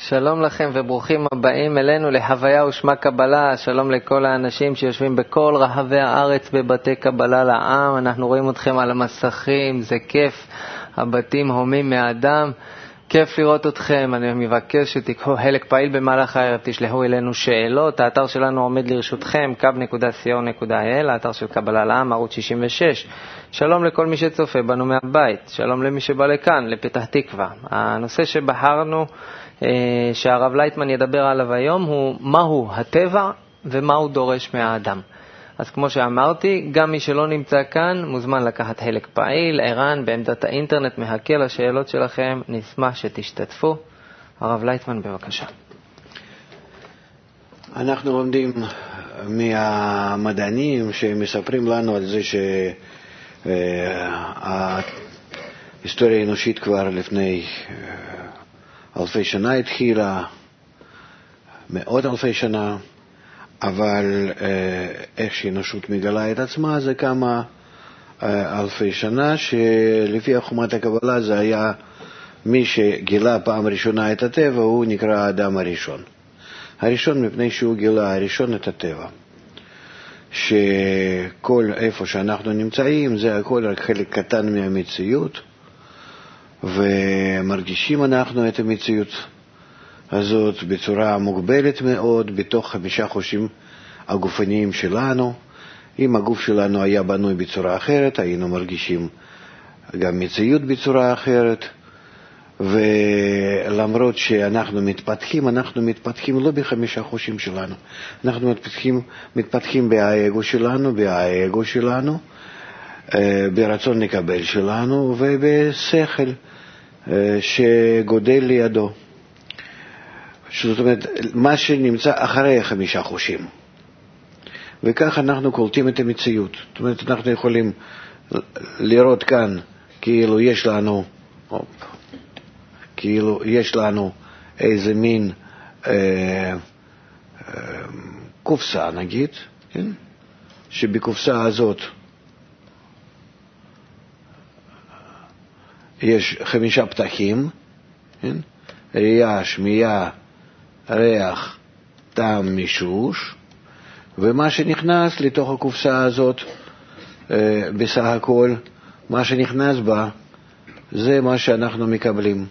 שלום לכם וברוכים הבאים אלינו לחוויה ושמה קבלה. שלום לכל האנשים שיושבים בכל רחבי הארץ בבתי קבלה לעם. אנחנו רואים אתכם על המסכים, זה כיף, הבתים הומים מהאדם, כיף לראות אתכם. אני מבקש שתיקחו חלק פעיל במהלך הערב, תשלחו אלינו שאלות. האתר שלנו עומד לרשותכם, kab.co.il, האתר של קבלה לעם, ערוץ 66. שלום לכל מי שצופה בנו מהבית, שלום למי שבא לכאן, לפתח תקווה. הנושא שבחרנו שהרב לייטמן ידבר עליו היום הוא מהו הטבע ומה הוא דורש מהאדם. אז כמו שאמרתי, גם מי שלא נמצא כאן מוזמן לקחת חלק פעיל. ערן בעמדת האינטרנט מחכה לשאלות שלכם, נשמח שתשתתפו. הרב לייטמן, בבקשה. אנחנו לומדים מהמדענים שמספרים לנו על זה שההיסטוריה האנושית כבר לפני אלפי שנה התחילה, מאות אלפי שנה, אבל איך שהאנושות מגלה את עצמה זה כמה אלפי שנה, שלפי חומת הקבלה זה היה מי שגילה פעם ראשונה את הטבע, הוא נקרא האדם הראשון. הראשון מפני שהוא גילה הראשון את הטבע. שכל איפה שאנחנו נמצאים זה הכל רק חלק קטן מהמציאות, ומרגישים אנחנו את המציאות הזאת בצורה מוגבלת מאוד בתוך 5 חושים הגופניים שלנו. אם הגוף שלנו היה בנוי בצורה אחרת, היינו מרגישים גם מציאות בצורה אחרת. ולמרות שאנחנו מתפתחים לא ב5 חושים שלנו, אנחנו מתפתחים באגו שלנו, ברצון לקבל שלנו ובשכל שגודל לידו. זאת אומרת, מה שנמצא אחרי 5 חושים. וכך אנחנו קולטים את המציאות. זאת אומרת, אנחנו יכולים לראות כאן כאילו יש לנו איזה מין קופסה, נגיד, כן? שבקופסה הזאת יש 5 פתחים, כן? ראייה, שמיעה, ריח, טעם, מישוש, ומה שנכנס לתוך הקופסה הזאת, בסך הכל, מה שנכנס בה, זה מה שאנחנו מקבלים.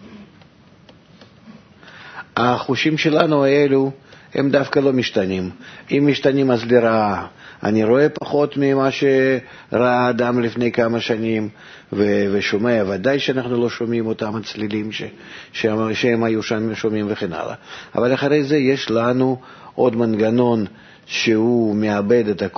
החושים שלנו האלו, הם דווקא לא משתנים. אם משתנים אז לרעה. אני רואה פחות ממה שראה האדם לפני כמה שנים, ושומע, ודאי שאנחנו לא שומעים אותם הצלילים שהם היו שם שומעים וכן הלאה. אבל אחרי זה יש לנו עוד מנגנון שהוא מאבד את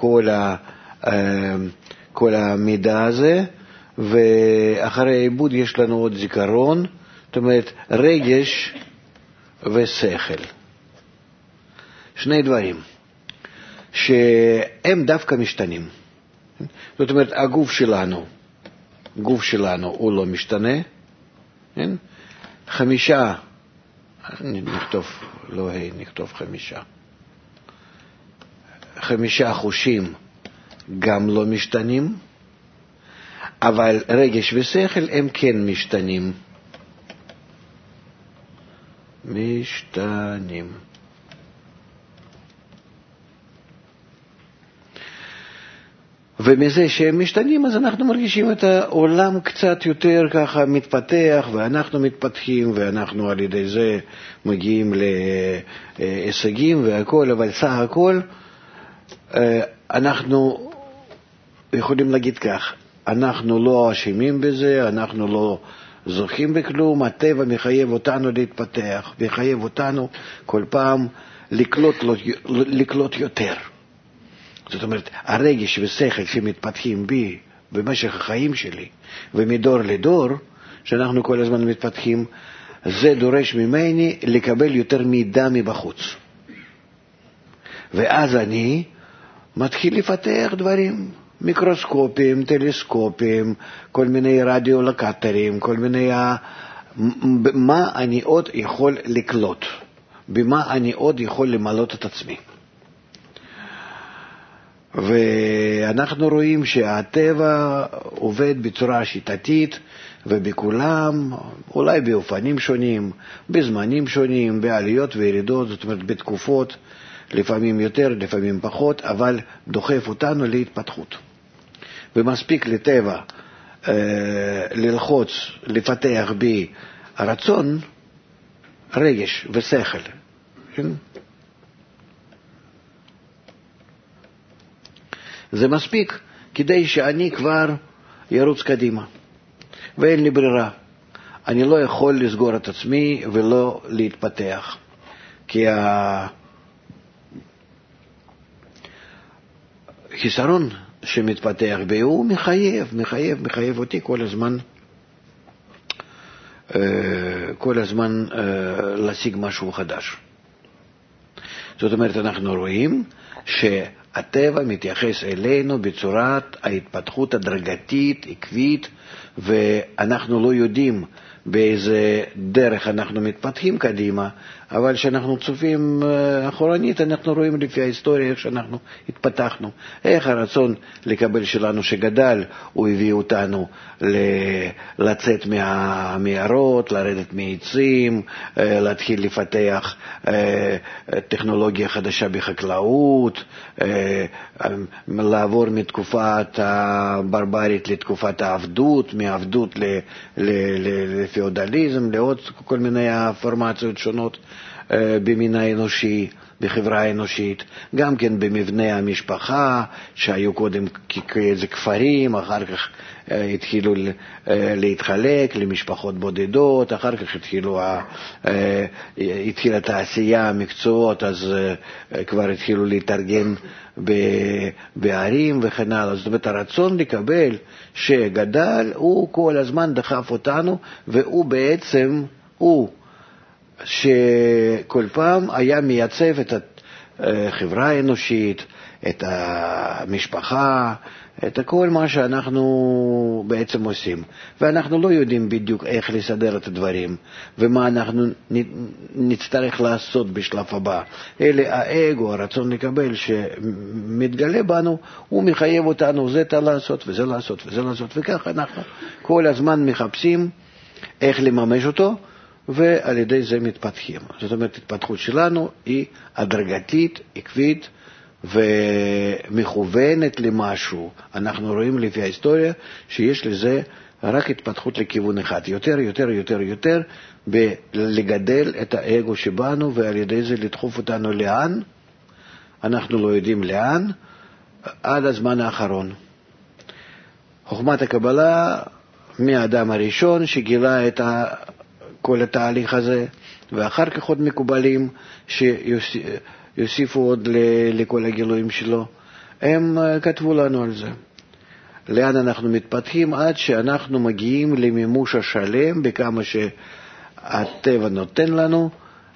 כל המידע הזה, ואחרי העיבוד יש לנו עוד זיכרון, זאת אומרת רגש ושכל. 2 דברים שהם דווקא משתנים. זאת אומרת, הגוף שלנו הוא לא משתנה. 5, נכתוב 5. 5 חושים גם לא משתנים, אבל רגש ושכל הם כן משתנים. ומזה שהם משתנים, אז אנחנו מרגישים את העולם קצת יותר ככה מתפתח, ואנחנו מתפתחים, ואנחנו על ידי זה מגיעים להישגים והכל, אבל סך הכל אנחנו יכולים להגיד כך, אנחנו לא אשמים בזה, אנחנו לא זוכים בכלום, הטבע מחייב אותנו להתפתח, מחייב אותנו כל פעם לקלוט יותר. זאת אומרת, הרגש ושכל שמתפתחים בי במשך החיים שלי, ומדור לדור, שאנחנו כל הזמן מתפתחים, זה דורש ממני לקבל יותר מידע מבחוץ. ואז אני מתחיל לפתח דברים, מיקרוסקופים, טלסקופים, כל מיני רדיולוקטורים, כל מיני מה אני עוד יכול לקלוט, במה אני עוד יכול למלות את עצמי. ואנחנו רואים שהטבע עובד בצורה שיטתית, ובכולם, אולי באופנים שונים, בזמנים שונים, בעליות וירידות, זאת אומרת בתקופות, לפעמים יותר, לפעמים פחות, אבל דוחף אותנו להתפתחות. ומספיק לטבע ללחוץ, לפתח בי הרצון, רגש ושכל. כן? זה מספיק כדי שאני כבר ירוץ קדימה. ואין לי ברירה. אני לא יכול לסגור את עצמי ולא להתפתח. כי החיסרון שמתפתח בי הוא מחייב אותי כל הזמן להשיג משהו חדש. זאת אומרת, אנחנו רואים שהטבע מתייחס אלינו בצורת ההתפתחות הדרגתית, עקבית, ואנחנו לא יודעים באיזה דרך אנחנו מתפתחים קדימה, אבל כשאנחנו צופים אחורנית, אנחנו רואים לפי ההיסטוריה איך שאנחנו התפתחנו, איך הרצון לקבל שלנו שגדל, הוא הביא אותנו לצאת מהמערות, לרדת מעצים, להתחיל לפתח טכנולוגיה חדשה בחקלאות, לעבור מתקופת הברברית לתקופת העבדות, מעבדות לפיאודליזם, לעוד כל מיני פורמציות שונות במין האנושי, בחברה האנושית, גם כן במבנה המשפחה, שהיו קודם כאיזה כפרים, אחר כך התחילו להתחלק למשפחות בודדות, אחר כך התחילה תעשייה, המקצועות, אז כבר התחילו להתארגן בערים וכן הלאה. זאת אומרת, הרצון לקבל שגדל, הוא כל הזמן דחף אותנו, והוא בעצם, שכל פעם היה מייצב את החברה האנושית, את המשפחה, את כל מה שאנחנו בעצם עושים. ואנחנו לא יודעים בדיוק איך לסדר את הדברים, ומה אנחנו נצטרך לעשות בשלב הבא. אלה האגו, הרצון לקבל שמתגלה בנו, הוא מחייב אותנו זה לעשות וזה לעשות וזה לעשות, וככה אנחנו כל הזמן מחפשים איך לממש אותו, ועל ידי זה מתפתחים. זאת אומרת, התפתחות שלנו היא הדרגתית, עקבית ומכוונת למשהו. אנחנו רואים לפי ההיסטוריה שיש לזה רק התפתחות לכיוון אחד. יותר, לגדל את האגו שבנו, ועל ידי זה לדחוף אותנו לאן? אנחנו לא יודעים לאן, עד הזמן האחרון. חוכמת הקבלה מהאדם הראשון שגילה את כל התהליך הזה, ואחר כך עוד מקובלים שיוסיפו עוד לכל הגילויים שלו, הם כתבו לנו על זה. לאן אנחנו מתפתחים עד שאנחנו מגיעים למימוש השלם בכמה שהטבע נותן לנו,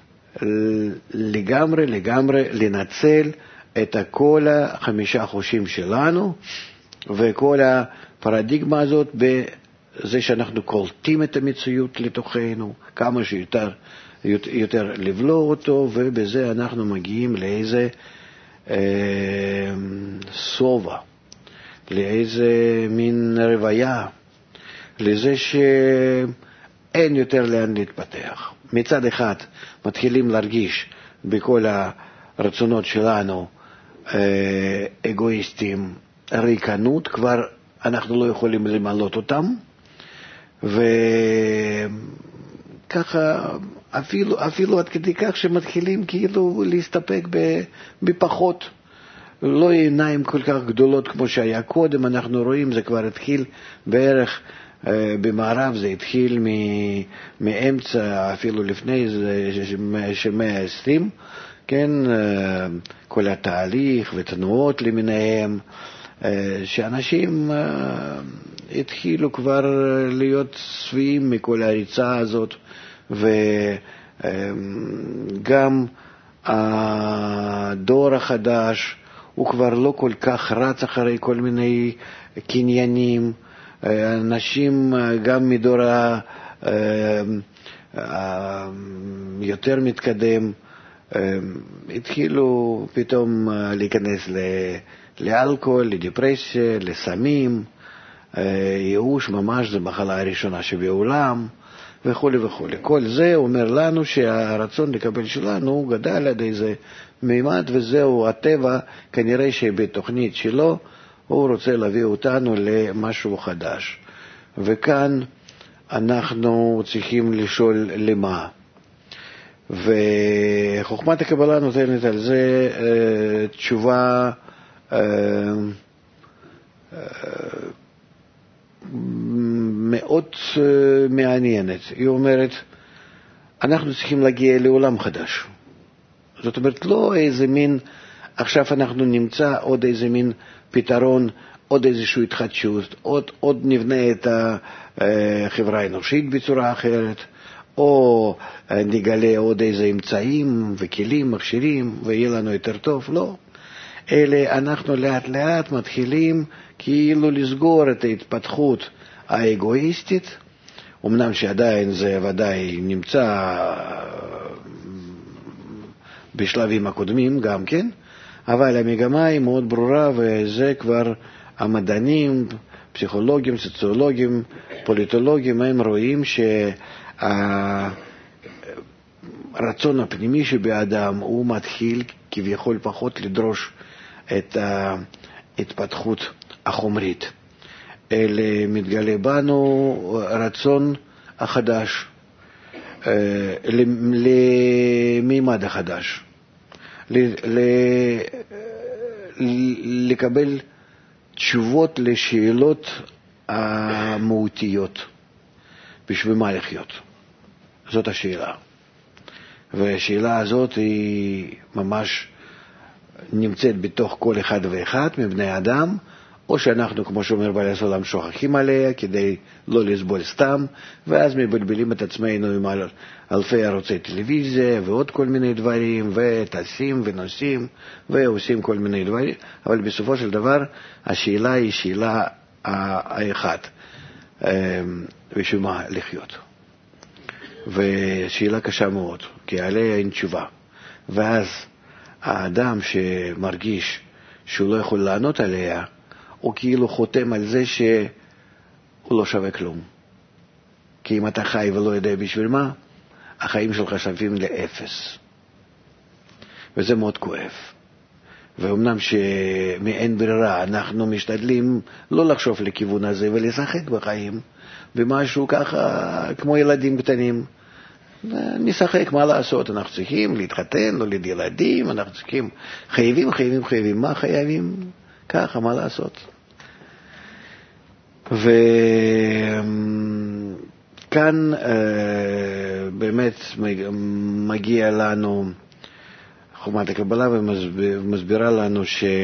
לגמרי לנצל את כל 5 חושים שלנו, וכל הפרדיגמה הזאת זה שאנחנו קולטים את המציאות לתוכנו, כמה שיותר לבלוע אותו, ובזה אנחנו מגיעים לאיזה סובה, לאיזה מין רוויה, לזה שאין יותר לאן להתפתח. מצד אחד מתחילים להרגיש בכל הרצונות שלנו אגואיסטים, ריקנות, כבר אנחנו לא יכולים למלות אותם, וככה אפילו עד כדי כך שמתחילים כאילו להסתפק בפחות, לא עיניים כל כך גדולות כמו שהיה קודם. אנחנו רואים, זה כבר התחיל בערך במערב, זה התחיל מאמצע, אפילו לפני שמאה ה-20, כן, כל התהליך ותנועות למיניהם, שאנשים התחילו כבר להיות שבעים מכל הריצה הזאת, וגם הדור החדש הוא כבר לא כל כך רץ אחרי כל מיני קניינים. אנשים גם מדור יותר מתקדם התחילו פתאום להיכנס לאלכוהול, לדיפרסיה, לסמים, ייאוש ממש, זה מחלה הראשונה שבעולם, וכו' וכו'. כל זה אומר לנו שהרצון לקבל שלנו גדל עד איזה מימד, וזהו הטבע, כנראה שבתוכנית שלו הוא רוצה להביא אותנו למשהו חדש. וכאן אנחנו צריכים לשאול למה. וחוכמת הקבלה נותנת על זה תשובה מאוד מעניינת. היא אומרת, אנחנו צריכים להגיע לעולם חדש. זאת אומרת, לא איזה מין, עכשיו אנחנו נמצא עוד איזה מין פתרון, עוד איזושהי התחדשות, עוד נבנה את החברה האנושית בצורה אחרת, או נגלה עוד איזה אמצעים וכלים, מכשירים, ויהיה לנו יותר טוב. לא. אלה אנחנו לאט לאט מתחילים כאילו לסגור את ההתפתחות האגואיסטית, אמנם שעדיין זה ודאי נמצא בשלבים הקודמים גם כן, אבל המגמה היא מאוד ברורה, וזה כבר המדענים, פסיכולוגים, סוציולוגים, פוליטולוגים, הם רואים שהרצון הפנימי שבאדם הוא מתחיל כביכול פחות לדרוש את ההתפתחות החומרית. אלא מתגלה בנו רצון החדש, למימד החדש, לקבל תשובות לשאלות המהותיות. בשביל מה לחיות? זאת השאלה. והשאלה הזאת היא ממש נמצאת בתוך כל אחד ואחד מבני אדם, או שאנחנו, כמו שאומר בעל הסולם, שוכחים עליה כדי לא לסבול סתם, ואז מבלבלים את עצמנו עם אלפי ערוצי טלוויזיה ועוד כל מיני דברים, וטסים ונוסעים ועושים כל מיני דברים, אבל בסופו של דבר השאלה היא שאלה האחת, בשביל מה לחיות. ושאלה קשה מאוד, כי עליה אין תשובה. ואז האדם שמרגיש שהוא לא יכול לענות עליה, הוא כאילו חותם על זה שהוא לא שווה כלום. כי אם אתה חי ולא יודע בשביל מה, החיים שלך שווים לאפס. וזה מאוד כואב. ואומנם שמאין ברירה אנחנו משתדלים לא לחשוב לכיוון הזה ולשחק בחיים, במשהו ככה כמו ילדים קטנים. נשחק, מה לעשות? אנחנו צריכים להתחתן, לא ליד ילדים, אנחנו צריכים, חייבים. מה חייבים? ככה, מה לעשות? וכאן באמת מגיע לנו חוכמת הקבלה ומסבירה לנו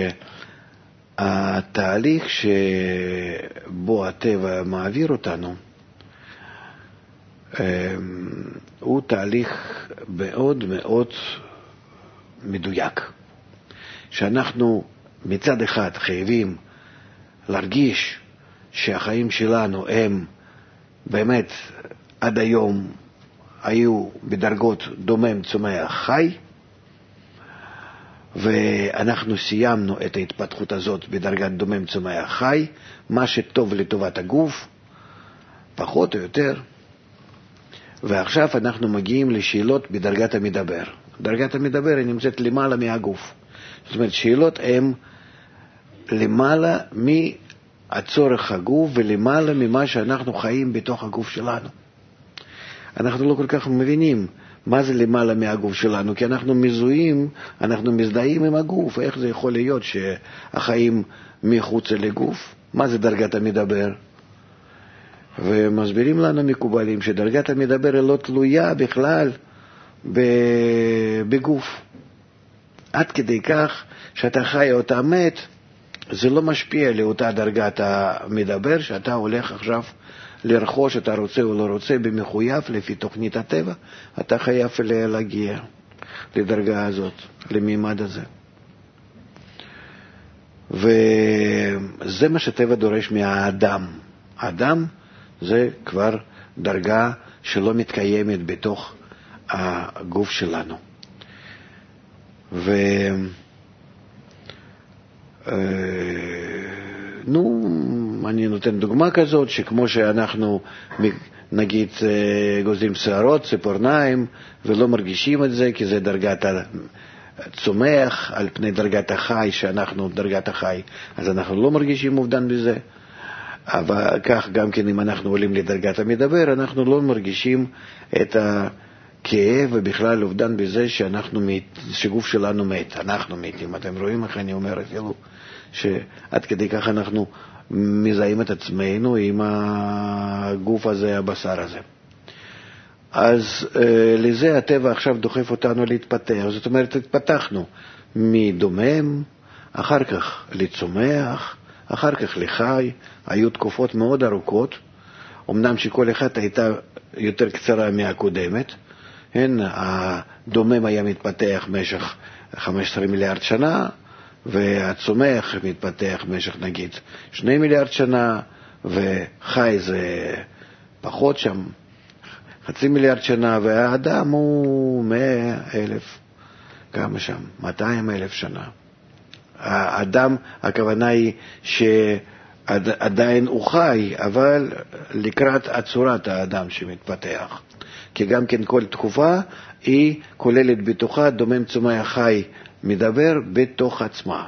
שהתהליך שבו הטבע מעביר אותנו הוא תהליך מאוד מאוד מדויק, שאנחנו מצד אחד חייבים להרגיש שהחיים שלנו הם באמת עד היום היו בדרגות דומם צומח חי, ואנחנו סיימנו את ההתפתחות הזאת בדרגת דומם צומח חי, מה שטוב לטובת הגוף, פחות או יותר. ועכשיו אנחנו מגיעים לשאלות בדרגת המדבר. דרגת המדבר היא נמצאת למעלה מהגוף. זאת אומרת, שאלות הן למעלה מהצורך הגוף ולמעלה ממה שאנחנו חיים בתוך הגוף שלנו. אנחנו לא כל כך מבינים מה זה למעלה מהגוף שלנו, כי אנחנו מזדהים עם הגוף. איך זה יכול להיות שהחיים מחוץ לגוף? מה זה דרגת המדבר? ומסבירים לנו מקובלים שדרגת המדבר היא לא תלויה בכלל בגוף. עד כדי כך שאתה חי או אתה מת, זה לא משפיע לאותה דרגת המדבר שאתה הולך עכשיו לרכוש, אתה רוצה או לא רוצה, במחויב לפי תוכנית הטבע, אתה חייב להגיע לדרגה הזאת, למימד הזה. וזה מה שטבע דורש מהאדם. האדם זה כבר דרגה שלא מתקיימת בתוך הגוף שלנו. אני נותן דוגמה כזאת, שכמו שאנחנו נגיד גוזלים שערות, ציפורניים, ולא מרגישים את זה, כי זה דרגת הצומח על פני דרגת החי, שאנחנו דרגת החי, אז אנחנו לא מרגישים אובדן בזה. אבל כך גם כן אם אנחנו עולים לדרגת המדבר, אנחנו לא מרגישים את הכאב ובכלל אובדן בזה שגוף שלנו מת, אנחנו מתים. אתם רואים איך אני אומר אפילו, שעד כדי כך אנחנו מזהים את עצמנו עם הגוף הזה, הבשר הזה. אז לזה הטבע עכשיו דוחף אותנו להתפתח. זאת אומרת, התפתחנו מדומם, אחר כך לצומח, אחר כך לחי. היו תקופות מאוד ארוכות, אמנם שכל אחת הייתה יותר קצרה מהקודמת. הדומם היה מתפתח במשך 15 מיליארד שנה, והצומח מתפתח במשך נגיד 2 מיליארד שנה, וחי זה פחות שם, 0.5 מיליארד שנה, והאדם הוא 100,000, כמה שם? 200,000 שנה. האדם, הכוונה היא שעדיין הוא חי, אבל לקראת הצורת האדם שמתפתח. כי גם כן כל תקופה היא כוללת בתוכה דומם, צומח, חי, מדבר בתוך עצמה.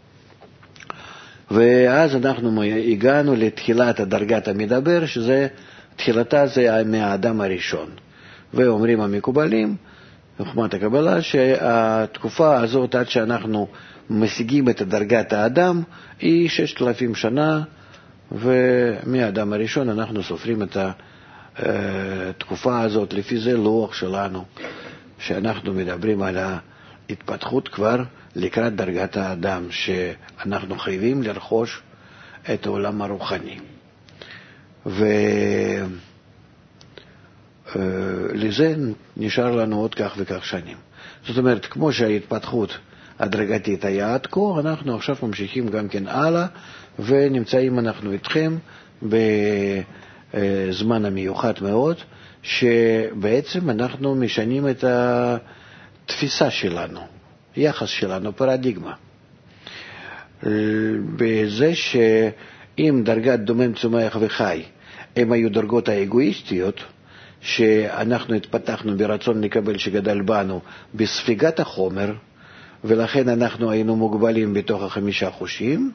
ואז אנחנו הגענו לתחילת דרגת המדבר, שזה תחילתה זה מהאדם הראשון. ואומרים המקובלים, בחוכמת הקבלה, שהתקופה הזאת עד שאנחנו משיגים את דרגת האדם היא 6,000 שנה, ומהאדם הראשון אנחנו סופרים את התקופה הזאת, לפי זה לוח שלנו, שאנחנו מדברים על ההתפתחות כבר לקראת דרגת האדם, שאנחנו חייבים לרכוש את העולם הרוחני. ולזה נשאר לנו עוד כך וכך שנים. זאת אומרת, כמו שההתפתחות הדרגתית היה עד כה, אנחנו עכשיו ממשיכים גם כן הלאה, ונמצאים אנחנו איתכם בזמן המיוחד מאוד, שבעצם אנחנו משנים את התפיסה שלנו, יחס שלנו, פרדיגמה. בזה שאם דרגת דומם, צומח וחי הם היו דרגות האגואיסטיות, שאנחנו התפתחנו ברצון לקבל שגדל בנו בספיגת החומר, ולכן אנחנו היינו מוגבלים בתוך 5 חושים,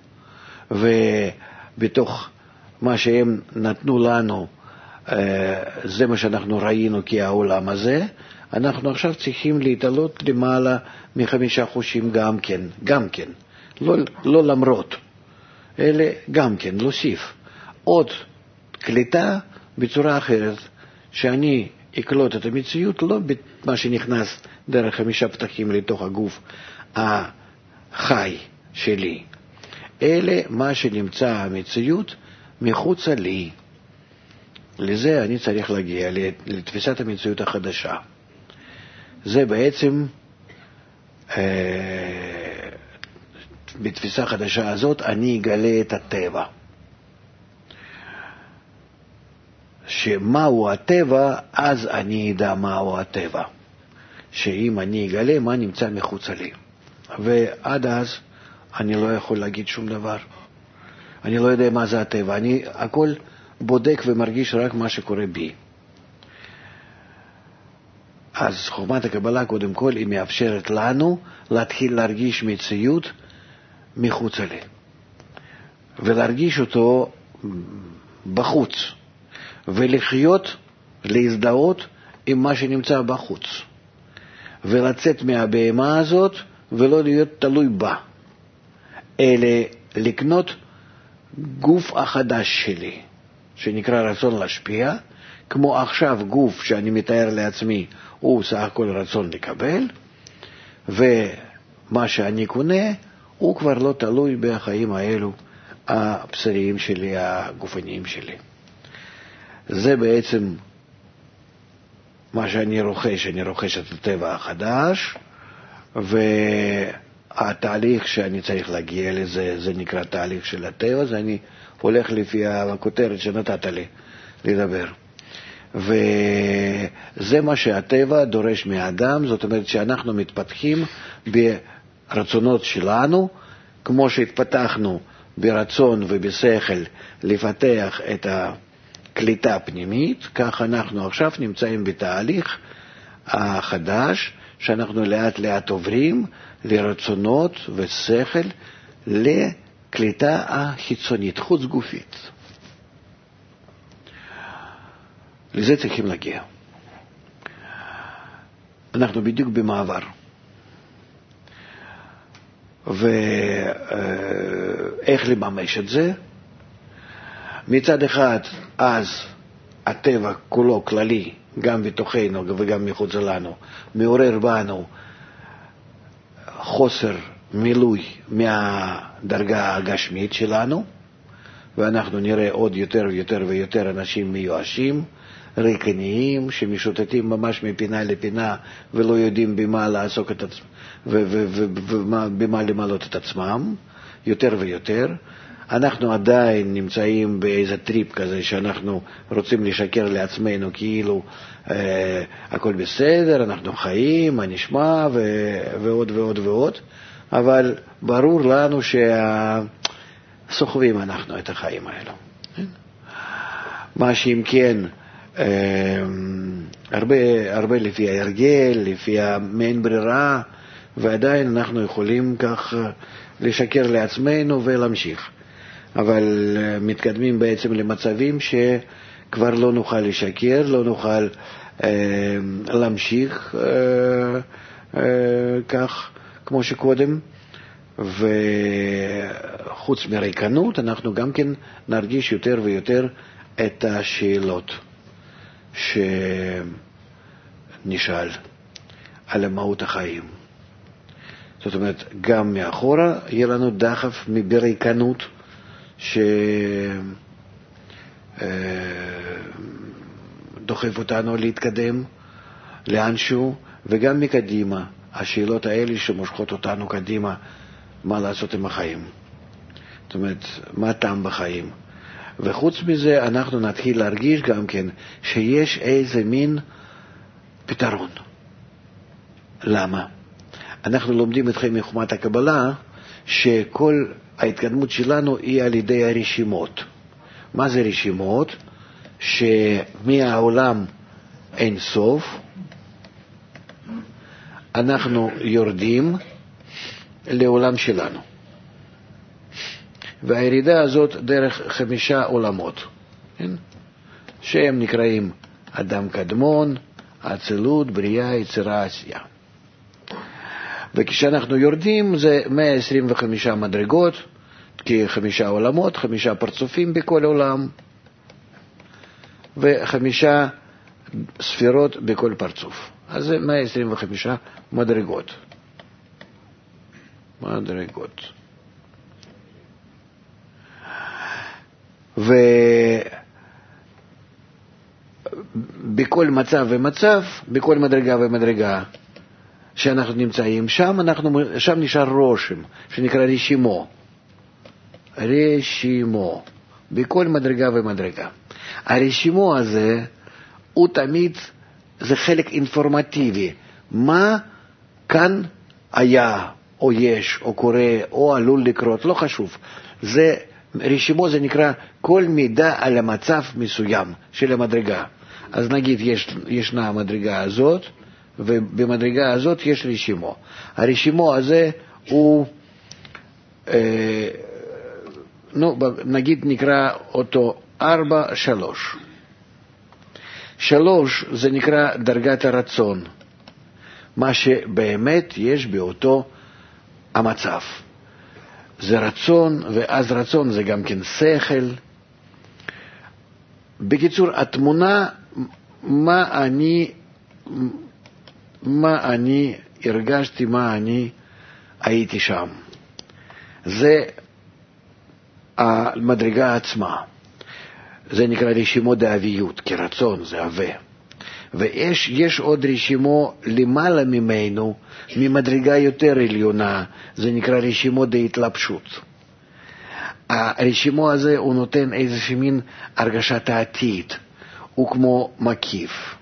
ובתוך מה שהם נתנו לנו, זה מה שאנחנו ראינו כעולם הזה. אנחנו עכשיו צריכים להתעלות למעלה מ5 חושים גם כן, לא למרות, אלא גם כן, להוסיף עוד קליטה בצורה אחרת, שאני אקלוט את המציאות, לא מה שנכנס דרך 5 פתחים לתוך הגוף החי שלי, אלא מה שנמצא המציאות מחוצה לי. לזה אני צריך להגיע, לתפיסת המציאות החדשה. זה בעצם, בתפיסה החדשה הזאת אני אגלה את הטבע. שמהו הטבע, אז אני אדע מהו הטבע. שאם אני אגלה מה נמצא מחוצה לי. ועד אז אני לא יכול להגיד שום דבר. אני לא יודע מה זה הטבע. אני הכל בודק ומרגיש רק מה שקורה בי. אז חוכמת הקבלה קודם כל היא מאפשרת לנו להתחיל להרגיש מציאות מחוצה לי. ולהרגיש אותו בחוץ. ולחיות, להזדהות עם מה שנמצא בחוץ. ולצאת מהבהמה הזאת ולא להיות תלוי בה. אלא לקנות גוף החדש שלי, שנקרא רצון להשפיע, כמו עכשיו גוף שאני מתאר לעצמי, הוא סך הכל רצון לקבל, ומה שאני קונה, הוא כבר לא תלוי בחיים האלו, הבשריים שלי, הגופניים שלי. זה בעצם מה שאני רוכש, אני רוכש את הטבע החדש, והתהליך שאני צריך להגיע לזה, זה נקרא תהליך של הטבע, זה אני הולך לפי הכותרת שנתת לי לדבר. וזה מה שהטבע דורש מהאדם, זאת אומרת שאנחנו מתפתחים ברצונות שלנו, כמו שהתפתחנו ברצון ובשכל לפתח את הקליטה הפנימית, כך אנחנו עכשיו נמצאים בתהליך החדש, שאנחנו לאט לאט עוברים לרצונות ושכל לקליטה החיצונית, חוץ גופית. לזה צריכים להגיע. אנחנו בדיוק במעבר. ואיך לממש את זה? מצד אחד, אז הטבע כולו כללי, גם בתוכנו וגם מחוץ לנו, מעורר בנו חוסר מילוי מהדרגה הגשמית שלנו, ואנחנו נראה עוד יותר ויותר ויותר אנשים מיואשים, ריקניים, שמשוטטים ממש מפינה לפינה ולא יודעים במה לעסוק את עצמם ובמה למלות את עצמם, יותר ויותר. אנחנו עדיין נמצאים באיזה טריפ כזה שאנחנו רוצים לשקר לעצמנו כאילו הכל בסדר, אנחנו חיים, מה נשמע ועוד ועוד ועוד, אבל ברור לנו שסוחבים אנחנו את החיים האלו. מה שאם כן, הרבה לפי ההרגל, לפי המעין ברירה, ועדיין אנחנו יכולים כך לשקר לעצמנו ולהמשיך. אבל מתקדמים בעצם למצבים שכבר לא נוכל לשקר, לא נוכל להמשיך כך כמו שקודם, וחוץ מריקנות אנחנו גם כן נרגיש יותר ויותר את השאלות שנשאל על מהות החיים. זאת אומרת, גם מאחורה יהיה לנו דחף בריקנות שדוחף אותנו להתקדם לאנשהו, וגם מקדימה, השאלות האלה שמושכות אותנו קדימה, מה לעשות עם החיים. זאת אומרת, מה טעם בחיים. וחוץ מזה אנחנו נתחיל להרגיש גם כן שיש איזה מין פתרון. למה? אנחנו לומדים אתכם מחוכמת הקבלה שכל ההתקדמות שלנו היא על ידי הרשימות. מה זה רשימות? שמהעולם אין סוף אנחנו יורדים לעולם שלנו. והירידה הזאת דרך 5 עולמות, שהם נקראים אדם קדמון, אצילות, בריאה, יצירה, עשייה. וכשאנחנו יורדים זה 125 מדרגות, כ5 עולמות, 5 פרצופים בכל עולם, ו5 ספירות בכל פרצוף. אז זה 125 מדרגות. ובכל מצב ומצב, בכל מדרגה ומדרגה שאנחנו נמצאים שם, שם נשאר רושם, שנקרא רשימו. רשימו. בכל מדרגה ומדרגה. הרשימו הזה, הוא תמיד, זה חלק אינפורמטיבי. מה כאן היה, או יש, או קורה, או עלול לקרות, לא חשוב. זה, רשימו זה נקרא כל מידע על המצב מסוים של המדרגה. אז נגיד ישנה המדרגה הזאת, ובמדרגה הזאת יש רשימו. הרשימו הזה הוא, נגיד נקרא אותו 4-3. 3 זה נקרא דרגת הרצון, מה שבאמת יש באותו המצב. זה רצון, ואז רצון זה גם כן שכל. בקיצור, התמונה, מה אני הרגשתי, מה אני הייתי שם. זה המדרגה עצמה. זה נקרא רשימו דאביות, כרצון, זה הווה. ויש עוד רשימו למעלה ממנו, ממדרגה יותר עליונה, זה נקרא רשימו דהתלבשות. הרשימו הזה הוא נותן איזושהי מין הרגשת העתיד. הוא כמו מקיף.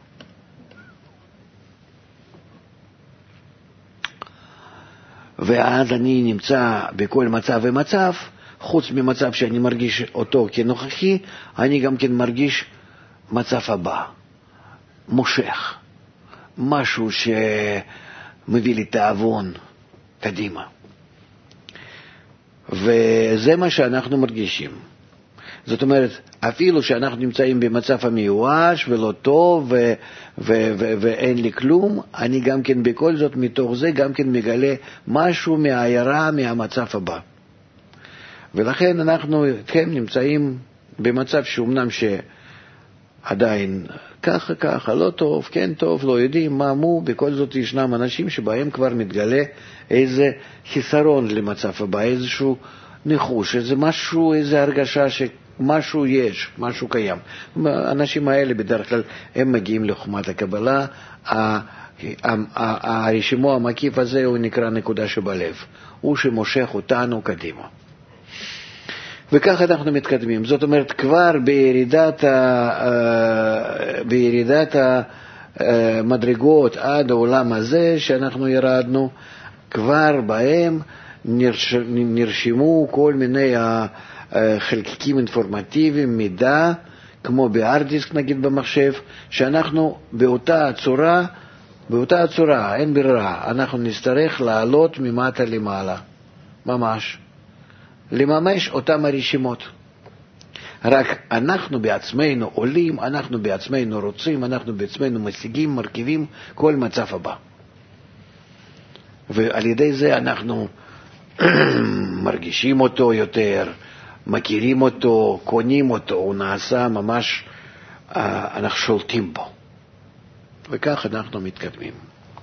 ואז אני נמצא בכל מצב ומצב, חוץ ממצב שאני מרגיש אותו כנוכחי, אני גם כן מרגיש מצב הבא, מושך, משהו שמביא לי תאבון קדימה. וזה מה שאנחנו מרגישים. זאת אומרת, אפילו שאנחנו נמצאים במצב המיואש ולא טוב ואין לי כלום, אני גם כן בכל זאת מתוך זה גם כן מגלה משהו מהעיירה, מהמצב הבא. ולכן אנחנו כן נמצאים במצב שאומנם שעדיין ככה, לא טוב, כן טוב, לא יודעים מה מו, בכל זאת ישנם אנשים שבהם כבר מתגלה איזה חיסרון למצב הבא, איזשהו ניחוש, איזה משהו, איזה הרגשה שמשהו יש, משהו קיים. האנשים האלה בדרך כלל הם מגיעים לחוכמת הקבלה, הרשימו המקיף הזה הוא נקרא נקודה שבלב, הוא שמושך אותנו קדימה. וככה אנחנו מתקדמים. זאת אומרת, כבר בירידת המדרגות עד העולם הזה שאנחנו ירדנו, כבר בהם נרשמו כל מיני חלקיקים אינפורמטיביים, מידע, כמו בארדיסק נגיד במחשב, שאנחנו באותה צורה, אין ברירה, אנחנו נצטרך לעלות ממטה למעלה, ממש. לממש אותם הרשימות. רק אנחנו בעצמנו עולים, אנחנו בעצמנו רוצים, אנחנו בעצמנו משיגים, מרכיבים כל מצב הבא. ועל ידי זה אנחנו מרגישים אותו יותר, מכירים אותו, קונים אותו, הוא נעשה ממש, אנחנו שולטים בו. וכך אנחנו מתקדמים.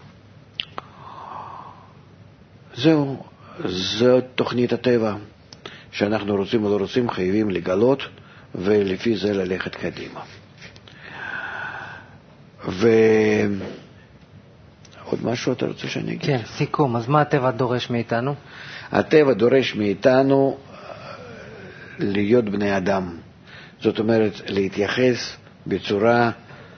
זו תוכנית הטבע. שאנחנו רוצים או לא רוצים, חייבים לגלות, ולפי זה ללכת קדימה. ועוד משהו אתה רוצה שאני אגיד? כן, סיכום. אז מה הטבע דורש מאיתנו? הטבע דורש מאיתנו להיות בני אדם. זאת אומרת, להתייחס בצורה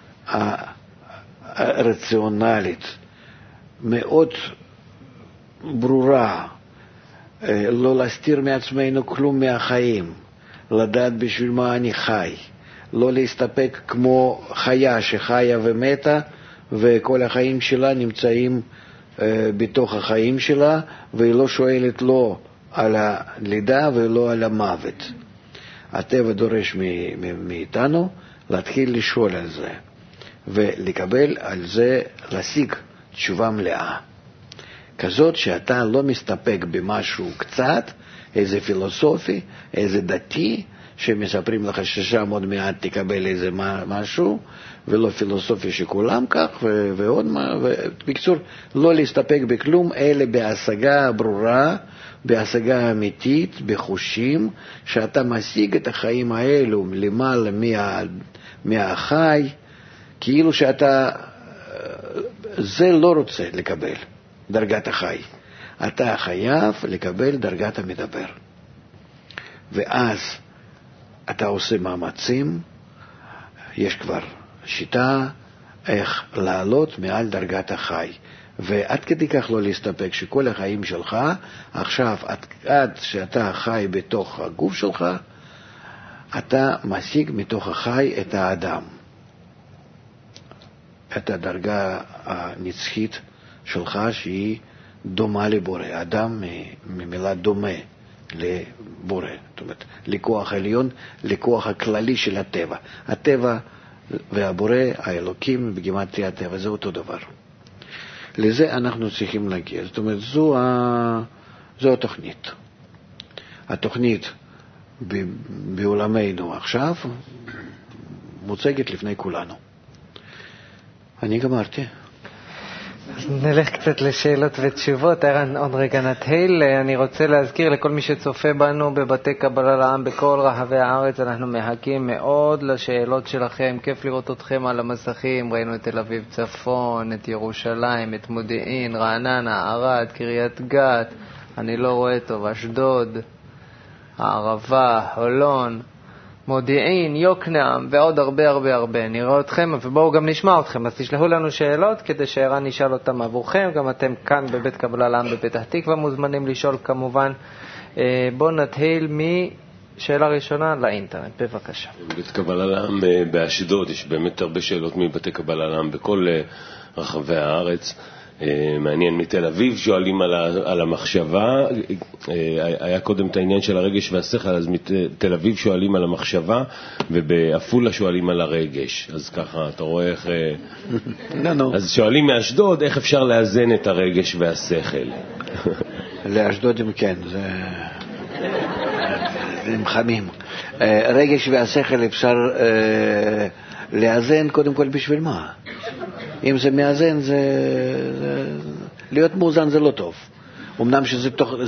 רציונלית, מאוד ברורה, לא להסתיר מעצמנו כלום מהחיים, לדעת בשביל מה אני חי, לא להסתפק כמו חיה שחיה ומתה, וכל החיים שלה נמצאים בתוך החיים שלה, והיא לא שואלת לא על הלידה ולא על המוות. הטבע דורש מאיתנו להתחיל לשאול על זה, ולקבל על זה, להשיג תשובה מלאה. כזאת שאתה לא מסתפק במשהו קצת, איזה פילוסופי, איזה דתי, שמספרים לך ששם עוד מעט תקבל איזה משהו, ולא פילוסופי שכולם כך, ועוד מה, בקיצור, לא להסתפק בכלום, אלא בהשגה ברורה, בהשגה אמיתית, בחושים, שאתה משיג את החיים האלו למעלה מהחי, כאילו שאתה, זה לא רוצה לקבל. דרגת החי. אתה חייב לקבל דרגת המדבר. ואז אתה עושה מאמצים, יש כבר שיטה איך לעלות מעל דרגת החי. ועד כדי כך לא להסתפק שכל החיים שלך, עכשיו עד שאתה חי בתוך הגוף שלך, אתה משיג מתוך החי את האדם. את הדרגה הנצחית שלך שהיא דומה לבורא. אדם ממילה דומה לבורא. זאת אומרת, לכוח העליון, לכוח הכללי של הטבע. הטבע והבורא, האלוקים, בגימטריה הטבע, זה אותו דבר. לזה אנחנו צריכים להגיע. זאת אומרת, זו התוכנית. התוכנית בעולמנו עכשיו מוצגת לפני כולנו. אני גמרתי. אז נלך קצת לשאלות ותשובות. ערן, עוד רגע נתחיל. אני רוצה להזכיר לכל מי שצופה בנו בבתי קבלה לעם בכל רחבי הארץ, אנחנו מחכים מאוד לשאלות שלכם. כיף לראות אתכם על המסכים. ראינו את תל אביב צפון, את ירושלים, את מודיעין, רעננה, ערד, קריית גת, אני לא רואה טוב, אשדוד, הערבה, חולון. מודיעין, יוקנעם ועוד הרבה הרבה הרבה. נראה אתכם ובואו גם נשמע אתכם. אז תשלחו לנו שאלות כדי שערן נשאל אותם עבורכם. גם אתם כאן בבית קבלה לעם בפתח תקווה מוזמנים לשאול כמובן. בואו נתחיל משאלה ראשונה לאינטרנט. בבקשה. בבית קבלה לעם באשדוד יש באמת הרבה שאלות מבתי קבלה לעם בכל רחבי הארץ. מעניין, מתל אביב שואלים על המחשבה, היה קודם את העניין של הרגש והשכל, אז מתל אביב שואלים על המחשבה ובאפולה שואלים על הרגש, אז ככה אתה רואה איך אז שואלים מאשדוד איך אפשר לאזן את הרגש והשכל. לאשדודים כן, הם חמים. רגש והשכל אפשר לאזן קודם כל בשביל מה? אם זה מאזן, להיות מאוזן זה לא טוב. אמנם שזה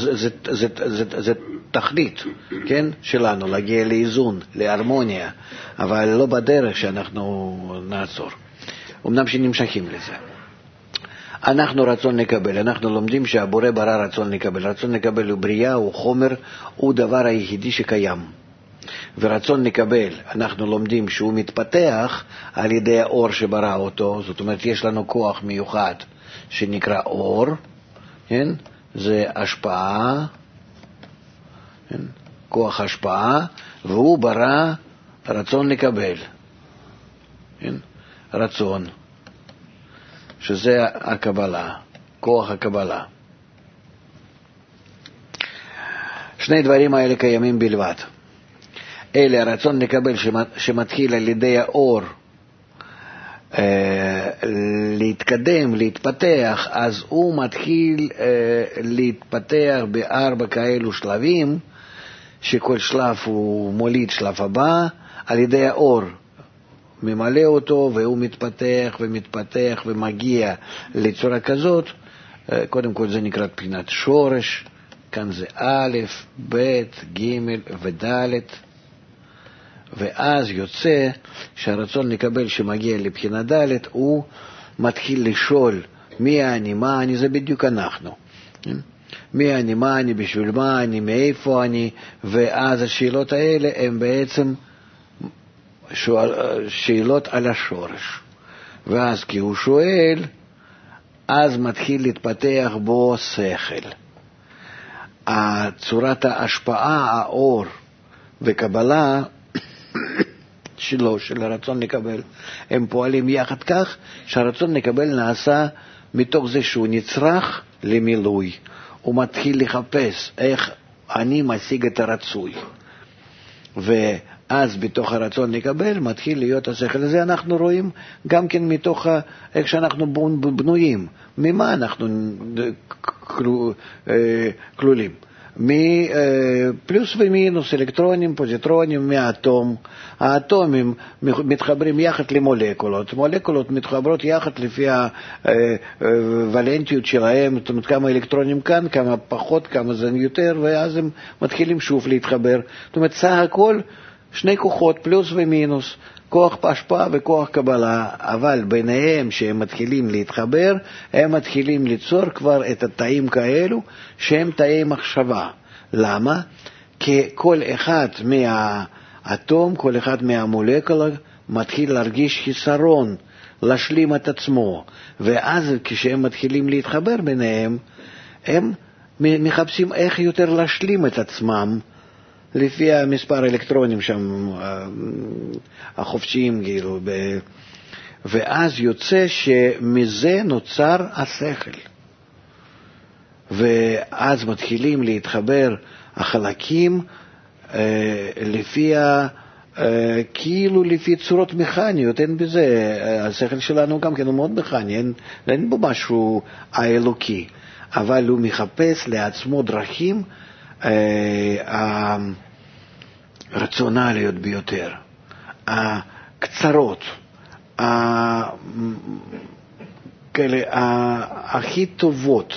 תכלית, כן, שלנו, להגיע לאיזון, להרמוניה, אבל לא בדרך שאנחנו נעצור. אמנם שנמשכים לזה. אנחנו רצון לקבל, אנחנו לומדים שהבורא ברא רצון לקבל. רצון לקבל הוא בריאה, הוא חומר, הוא דבר היחידי שקיים. ורצון לקבל, אנחנו לומדים שהוא מתפתח על ידי האור שברא אותו, זאת אומרת יש לנו כוח מיוחד שנקרא אור, כן? זה השפעה, כן? כוח השפעה, והוא ברא רצון לקבל, כן? רצון, שזה הקבלה, כוח הקבלה. שני דברים האלה קיימים בלבד. אלה הרצון לקבל שמתחיל על ידי האור להתקדם, להתפתח, אז הוא מתחיל להתפתח בארבע כאלו שלבים, שכל שלב הוא מוליד שלב הבא, על ידי האור ממלא אותו והוא מתפתח ומתפתח ומגיע לצורה כזאת. קודם כל זה נקרא בחינת שורש, כאן זה א', ב', ג' וד', ואז יוצא שהרצון לקבל שמגיע לבחינה ד' הוא מתחיל לשאול מי אני, מה אני, זה בדיוק אנחנו. מי אני, מה אני, בשביל מה אני, מאיפה אני, ואז השאלות האלה הן בעצם שאלות על השורש. ואז כי הוא שואל, אז מתחיל להתפתח בו שכל. צורת ההשפעה, האור וקבלה שלו, של הרצון לקבל, הם פועלים יחד כך שהרצון לקבל נעשה מתוך זה שהוא נצרך למילוי. הוא מתחיל לחפש איך אני משיג את הרצוי. ואז בתוך הרצון לקבל מתחיל להיות השכל הזה. אנחנו רואים גם כן מתוך איך שאנחנו בנויים. ממה אנחנו כלולים? מפלוס ומינוס, אלקטרונים, פוזיטרונים, מהאטום. האטומים מתחברים יחד למולקולות. מולקולות מתחברות יחד לפי הוולנטיות שלהם, זאת אומרת כמה אלקטרונים כאן, כמה פחות, כמה זה יותר, ואז הם מתחילים שוב להתחבר. זאת אומרת, סך הכל שני כוחות, פלוס ומינוס, כוח השפעה וכוח קבלה, אבל ביניהם שהם מתחילים להתחבר, הם מתחילים ליצור כבר את התאים כאלו שהם תאי מחשבה. למה? כי כל אחד מהאטום, כל אחד מהמולקולה מתחיל להרגיש חיסרון, להשלים את עצמו, ואז כשהם מתחילים להתחבר ביניהם, הם מחפשים איך יותר להשלים את עצמם, לפי המספר אלקטרונים שם, החופשיים כאילו, ואז יוצא שמזה נוצר השכל. ואז מתחילים להתחבר החלקים לפי כאילו לפי צורות מכניות. אין בזה, השכל שלנו גם כן הוא מאוד מכני, אין בו משהו האלוקי, אבל הוא מחפש לעצמו דרכים הרציונליות ביותר, הקצרות, הכי טובות,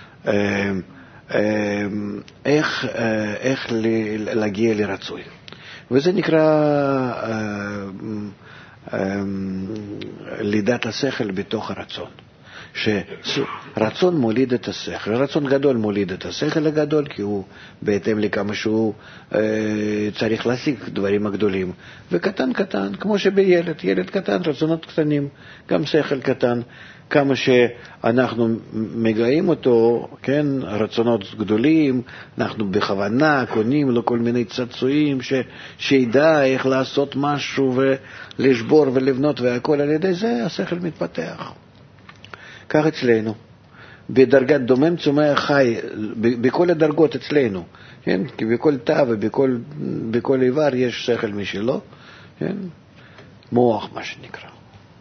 איך להגיע לרצוי. וזה נקרא לידת השכל בתוך הרצון. שרצון מוליד את השכל, רצון גדול מוליד את השכל הגדול, כי הוא בהתאם לכמה שהוא צריך להשיג דברים הגדולים, וקטן קטן, כמו שבילד, ילד קטן, רצונות קטנים, גם שכל קטן, כמה שאנחנו מגעים אותו, כן, רצונות גדולים, אנחנו בכוונה קונים לו כל מיני צעצועים שידע איך לעשות משהו ולשבור ולבנות והכל, על ידי זה השכל מתפתח. כך אצלנו, בדרגת דומם צומח חי, בכל הדרגות אצלנו, כן? כי בכל תא ובכל איבר יש שכל משלו, כן? מוח מה שנקרא.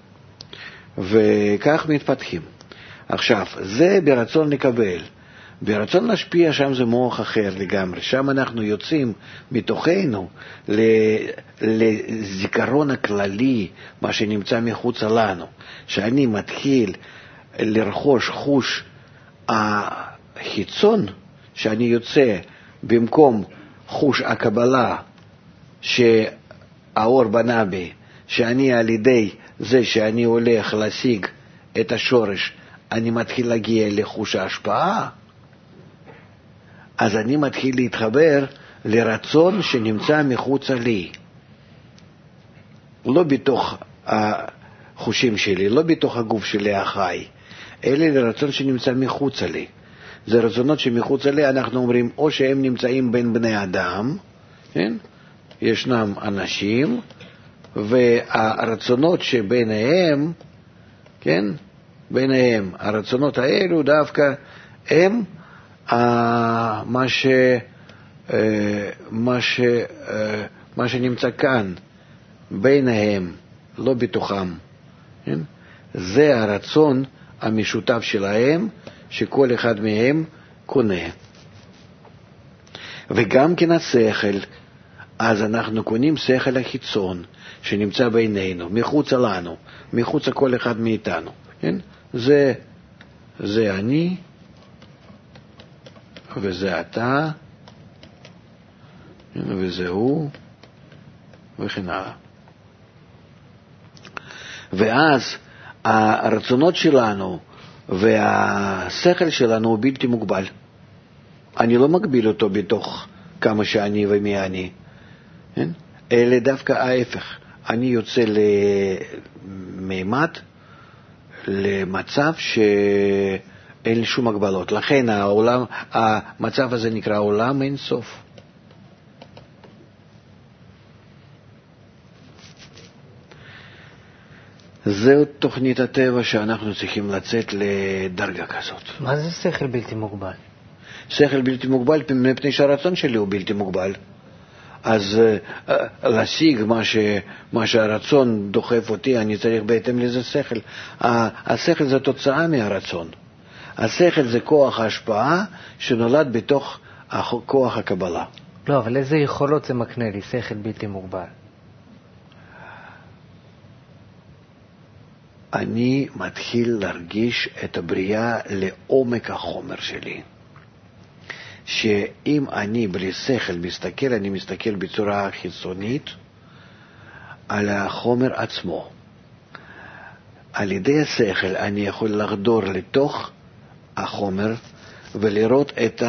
וכך מתפתחים. עכשיו, זה ברצון לקבל. ברצון להשפיע, שם זה מוח אחר לגמרי. שם אנחנו יוצאים מתוכנו לזיכרון הכללי, מה שנמצא מחוץ לנו. שאני מתחיל לרכוש חוש החיצון, שאני יוצא במקום חוש הקבלה שהאור בנה בי, שאני על ידי זה שאני הולך להשיג את השורש, אני מתחיל להגיע לחוש ההשפעה, אז אני מתחיל להתחבר לרצון שנמצא מחוץ לי. לא בתוך החושים שלי, לא בתוך הגוף שלי החי, אלא לרצון שנמצא מחוץ לי. זה רצונות שמחוץ לי, אנחנו אומרים, או שהם נמצאים בין בני אדם, כן? ישנם אנשים, והרצונות שביניהם, כן? ביניהם, הרצונות האלו דווקא הם מה שנמצא כאן, ביניהם, לא בתוכם. כן? זה הרצון המשותף שלהם, שכל אחד מהם קונה. וגם כן השכל, אז אנחנו קונים שכל החיצון, שנמצא בינינו, מחוץ לנו, מחוץ לכל אחד מאיתנו. כן? זה אני, וזה אתה, וזה הוא, וכן הלאה. ואז הרצונות שלנו והשכל שלנו הוא בלתי מוגבל. אני לא מגביל אותו בתוך כמה שאני ומי אני. כן? אלא דווקא ההפך. אני יוצא למימד, למצב שאין לי שום הגבלות. לכן המצב הזה נקרא עולם אין סוף. זהו תוכנית הטבע שאנחנו צריכים לצאת לדרגה כזאת. מה זה שכל בלתי מוגבל? שכל בלתי מוגבל מפני שהרצון שלי הוא בלתי מוגבל. אז להשיג מה שהרצון דוחף אותי, אני צריך בהתאם לזה שכל. השכל זה תוצאה מהרצון. השכל זה כוח ההשפעה שנולד בתוך כוח הקבלה. לא, אבל איזה יכולות זה מקנה לי, שכל בלתי מוגבל? אני מתחיל להרגיש את הבריאה לעומק החומר שלי. שאם אני בלי שכל מסתכל, אני מסתכל בצורה חיצונית על החומר עצמו. על ידי השכל אני יכול לחדור לתוך החומר ולראות את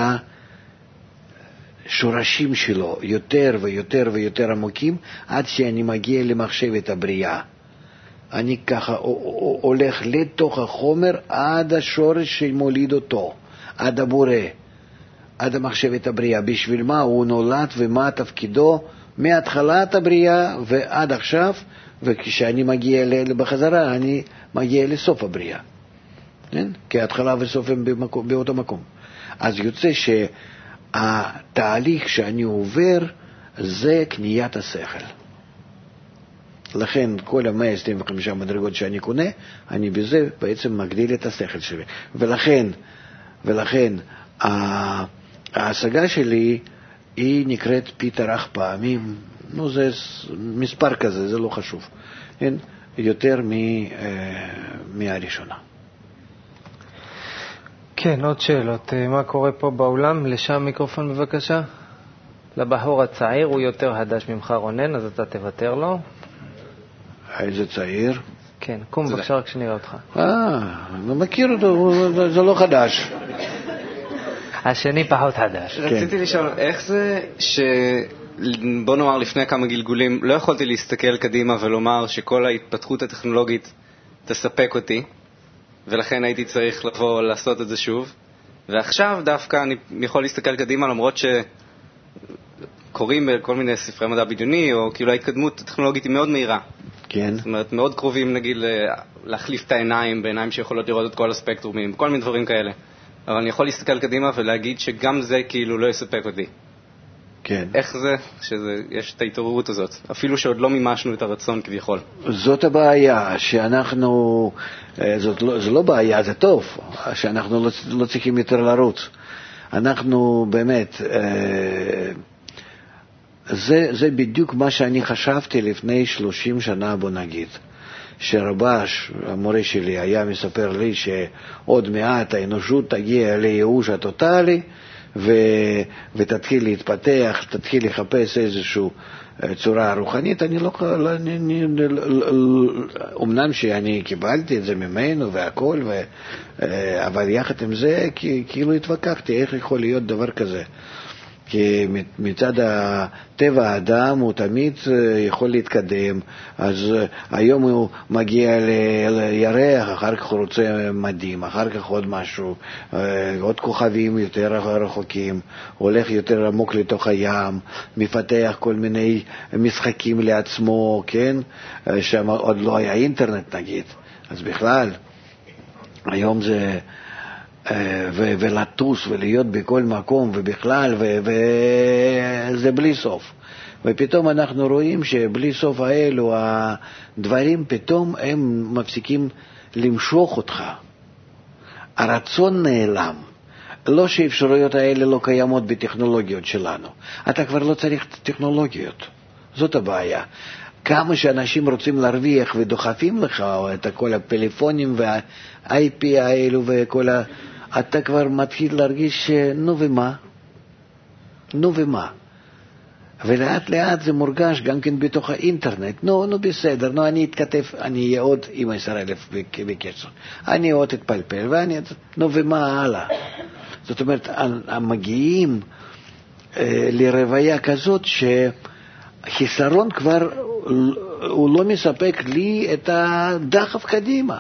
השורשים שלו יותר ויותר ויותר עמוקים, עד שאני מגיע למחשבת הבריאה. אני ככה הולך לתוך החומר עד השורש שמוליד אותו, עד הבורא, עד המחשבת הבריאה. בשביל מה הוא נולד ומה תפקידו מהתחלת הבריאה ועד עכשיו, וכשאני מגיע בחזרה אני מגיע לסוף הבריאה. כן? כי ההתחלה וסוף הם באותו מקום. אז יוצא שהתהליך שאני עובר זה קניית השכל. לכן כל 125 מדרגות שאני קונה, אני בזה בעצם מגדיל את השכל שלי. ולכן ההשגה שלי היא נקראת פיתרח פעמים, זה מספר כזה, זה לא חשוב, כן? יותר מהראשונה. כן, עוד שאלות. מה קורה פה באולם? לשם מיקרופון בבקשה. לבחור הצעיר, הוא יותר חדש ממך רונן, אז אתה תוותר לו. איזה צעיר? כן. כן, קום בבקשה רק שנראה אותך. אני מכיר אותו, זה לא חדש. השני פחות חדש. רציתי לשאול, איך זה בוא נאמר לפני כמה גלגולים, לא יכולתי להסתכל קדימה ולומר שכל ההתפתחות הטכנולוגית תספק אותי, ולכן הייתי צריך לבוא לעשות את זה שוב. ועכשיו דווקא אני יכול להסתכל קדימה, למרות שקוראים בכל מיני ספרי מדע בדיוני, או כאילו ההתקדמות הטכנולוגית היא מאוד מהירה. כן. זאת אומרת, מאוד קרובים, נגיד, להחליף את העיניים בעיניים שיכולות לראות את כל הספקטרומים, כל מיני דברים כאלה. אבל אני יכול להסתכל קדימה ולהגיד שגם זה כאילו לא יספק אותי. כן. איך זה שיש את ההתעוררות הזאת, אפילו שעוד לא מימשנו את הרצון כביכול? זאת הבעיה, שאנחנו, זה לא בעיה, זה טוב, שאנחנו לא צריכים יותר לרוץ. אנחנו באמת, זה בדיוק מה שאני חשבתי לפני 30 שנה, בוא נגיד. שרבש, המורה שלי, היה מספר לי שעוד מעט האנושות תגיע לייאוש הטוטלי, ותתחיל להתפתח, תתחיל לחפש איזושהי צורה רוחנית. אני לא, אמנם שאני קיבלתי את זה ממנו והכל, אבל יחד עם זה כאילו התווכחתי, איך יכול להיות דבר כזה? כי מצד הטבע האדם הוא תמיד יכול להתקדם, אז היום הוא מגיע לירח, אחר כך הוא רוצה מדים, אחר כך עוד משהו, עוד כוכבים יותר רחוקים, הולך יותר עמוק לתוך הים, מפתח כל מיני משחקים לעצמו, כן? שם עוד לא היה אינטרנט נגיד, אז בכלל, היום זה... ולטוס ולהיות בכל מקום ובכלל, וזה בלי סוף. ופתאום אנחנו רואים שבלי סוף האלו הדברים פתאום הם מפסיקים למשוך אותך. הרצון נעלם. לא שהאפשרויות האלה לא קיימות בטכנולוגיות שלנו. אתה כבר לא צריך טכנולוגיות. זאת הבעיה. כמה שאנשים רוצים להרוויח ודוחפים לך את כל הפלאפונים וה-IP האלו וכל אתה כבר מתחיל להרגיש נו ומה. ולאט לאט זה מורגש גם כן בתוך האינטרנט. נו בסדר, אני אתכתב, אני אהיה עוד עם 10,000 בקשר. אני עוד אתפלפל, נו ומה הלאה. זאת אומרת, מגיעים לרוויה כזאת שחיסרון כבר הוא לא מספק לי את הדחף קדימה.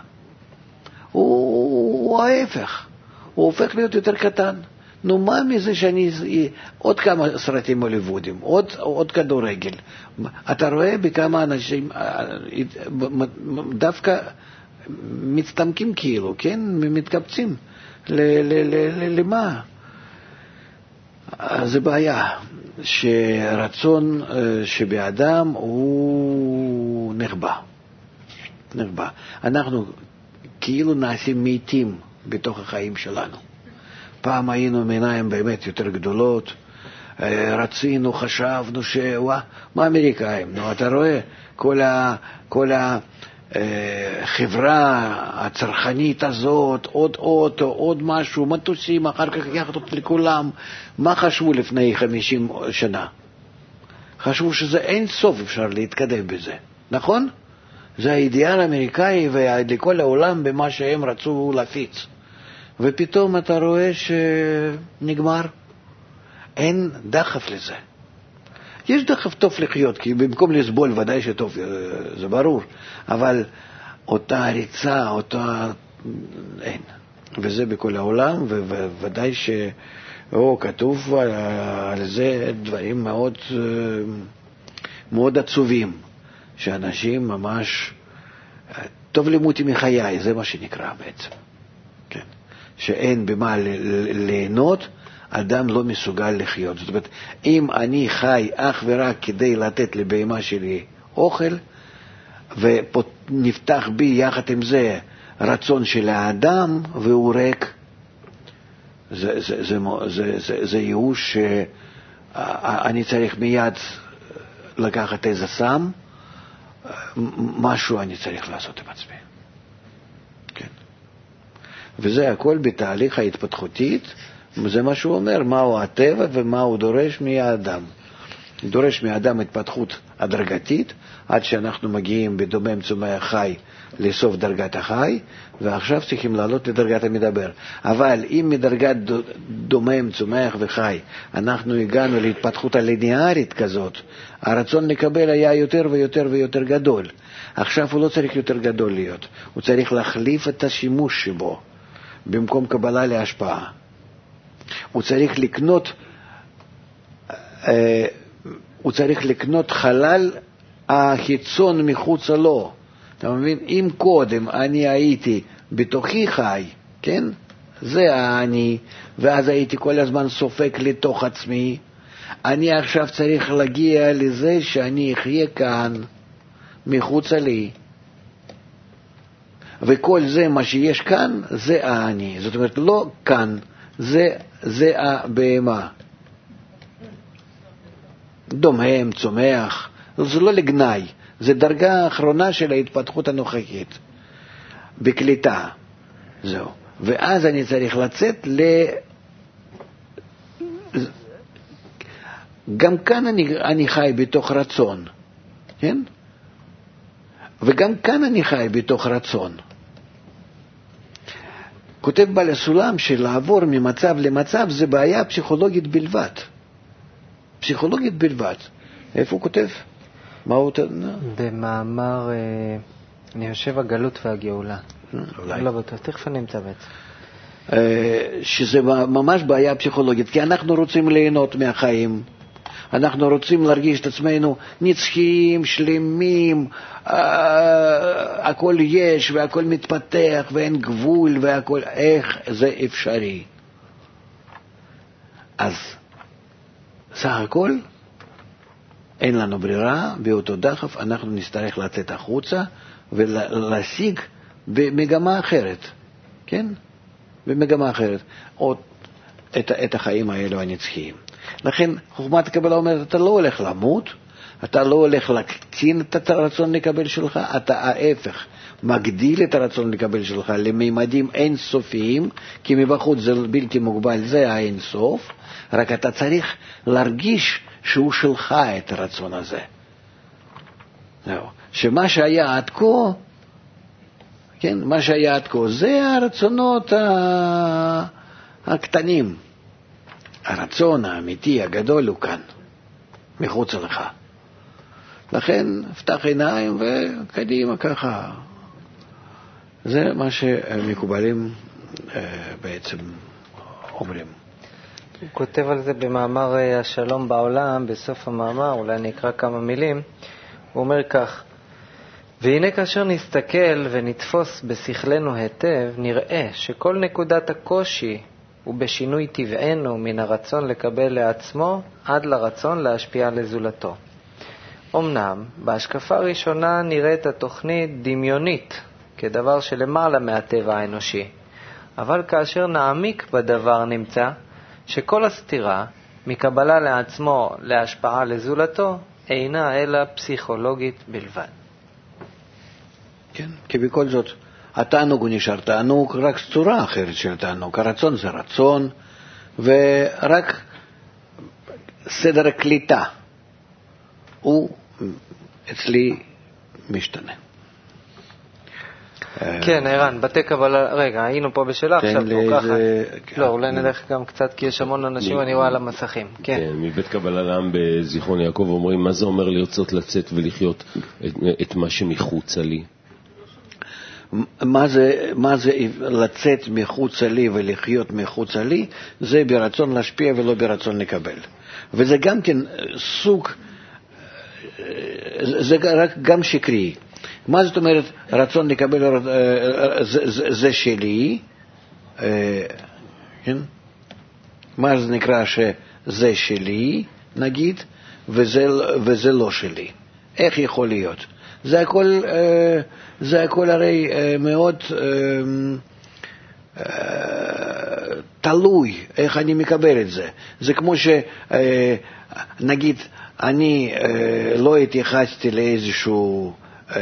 הוא ההפך. הוא הופך להיות יותר קטן. נו, מה מזה שאני... עוד כמה סרטים הוליוודיים, עוד כדורגל. אתה רואה בכמה אנשים דווקא מצטמקים כאילו, כן? מתקבצים. למה? זה בעיה. שרצון שבאדם הוא נחבא. אנחנו כאילו נעשים מתים בתוך החיים שלנו. פעם היינו מעיניים באמת יותר גדולות, רצינו, חשבנו מה אמריקאים? נו, אתה רואה, כל החברה הצרכנית הזאת, עוד אוטו, עוד משהו, מטוסים, אחר כך יחד לכולם. מה חשבו לפני 50 שנה? חשבו שזה אין סוף אפשר להתקדם בזה, נכון? זה האידיאל האמריקאי ולכל העולם במה שהם רצו להפיץ. ופתאום אתה רואה שנגמר. אין דחף לזה. יש דחף טוב לחיות, כי במקום לסבול ודאי שטוב, זה ברור. אבל אותה הריצה, אין. וזה בכל העולם, וודאי כתוב על זה דברים מאוד, מאוד עצובים. שאנשים ממש טוב למותי מחיי, זה מה שנקרא בעצם. כן. שאין במה ליהנות, אדם לא מסוגל לחיות. זאת אומרת, אם אני חי אך ורק כדי לתת לבהמה שלי אוכל, ונפתח בי יחד עם זה רצון של האדם, והוא ריק, זה ייאוש שאני צריך מיד לקחת איזה סם, משהו אני צריך לעשות עם עצמי. כן. וזה הכל בתהליך ההתפתחותית, זה מה שהוא אומר, מהו הטבע ומה הוא דורש מהאדם. דורש מהאדם התפתחות הדרגתית, עד שאנחנו מגיעים בדומם צומח חי לסוף דרגת החי, ועכשיו צריכים לעלות לדרגת המדבר. אבל אם מדרגת דומם צומח וחי אנחנו הגענו להתפתחות הליניארית כזאת, הרצון לקבל היה יותר ויותר ויותר גדול. עכשיו הוא לא צריך יותר גדול להיות, הוא צריך להחליף את השימוש שבו במקום קבלה להשפעה. הוא צריך לקנות חלל החיצון מחוץ לו. אתה מבין? אם קודם אני הייתי בתוכי חי, כן? זה אני, ואז הייתי כל הזמן סופק לתוך עצמי, אני עכשיו צריך להגיע לזה שאני אחיה כאן, מחוץ לי. וכל זה מה שיש כאן, זה אני. זאת אומרת, לא כאן, זה הבהמה. דומם, צומח, זה לא לגנאי, זה דרגה האחרונה של ההתפתחות הנוכחית, בקליטה. זהו. ואז אני צריך לצאת גם כאן אני חי בתוך רצון, כן? וגם כאן אני חי בתוך רצון. כותב בעל הסולם שלעבור ממצב למצב זה בעיה פסיכולוגית בלבד. פסיכולוגית בלבד. איפה הוא כותב? מה הוא... במאמר, אני חושב הגלות והגאולה. אולי. לא בטוח, תכף אני אמצא בעצם. שזה ממש בעיה פסיכולוגית, כי אנחנו רוצים ליהנות מהחיים. אנחנו רוצים להרגיש את עצמנו נצחיים, שלמים, הכל יש והכל מתפתח ואין גבול והכל, איך זה אפשרי? אז סך הכל אין לנו ברירה, באותו דחף אנחנו נצטרך לצאת החוצה ולהשיג במגמה אחרת, כן? במגמה אחרת, או את החיים האלו הנצחיים. לכן חוכמת הקבלה אומרת, אתה לא הולך למות, אתה לא הולך להקטין את הרצון לקבל שלך, אתה ההפך, מגדיל את הרצון לקבל שלך לממדים אינסופיים, כי מבחוץ זה בלתי מוגבל, זה האינסוף, רק אתה צריך להרגיש שהוא שלך את הרצון הזה. שמה שהיה עד כה, כן, מה שהיה עד כה, זה הרצונות הקטנים. הרצון האמיתי הגדול הוא כאן, מחוץ לך. לכן, פתח עיניים וקדימה ככה. זה מה שמקובלים בעצם אומרים. הוא כותב על זה במאמר השלום בעולם, בסוף המאמר, אולי אני אקרא כמה מילים. הוא אומר כך: והנה כאשר נסתכל ונתפוס בשכלנו היטב, נראה שכל נקודת הקושי הוא בשינוי טבענו מן הרצון לקבל לעצמו עד לרצון להשפיע לזולתו. אמנם, בהשקפה הראשונה נראית התוכנית דמיונית, כדבר שלמעלה מהטבע האנושי. אבל כאשר נעמיק בדבר נמצא שכל הסתירה מקבלה לעצמו להשפעה לזולתו אינה אלא פסיכולוגית בלבד. כן, כי בכל זאת התענוג הוא נשאר תענוג, רק צורה אחרת של תענוג. הרצון זה רצון, ורק סדר הקליטה הוא אצלי משתנה. כן, ערן, בתי קבלה, רגע, היינו פה בשאלה עכשיו, לא ככה. לא, אולי נלך גם קצת, כי יש המון אנשים, אני רואה על המסכים. כן, מבית קבלה לעם בזיכרון יעקב אומרים, מה זה אומר לרצות לצאת ולחיות את מה שמחוצה לי? מה זה לצאת מחוצה לי ולחיות מחוצה לי? זה ברצון להשפיע ולא ברצון לקבל. וזה גם כן סוג, זה רק גם שקרי. מה זאת אומרת רצון לקבל, זה שלי, כן? מה זה נקרא שזה שלי, נגיד, וזה לא שלי? איך יכול להיות? זה הכל הרי מאוד תלוי איך אני מקבל את זה. זה כמו שנגיד אני לא התייחסתי לאיזשהו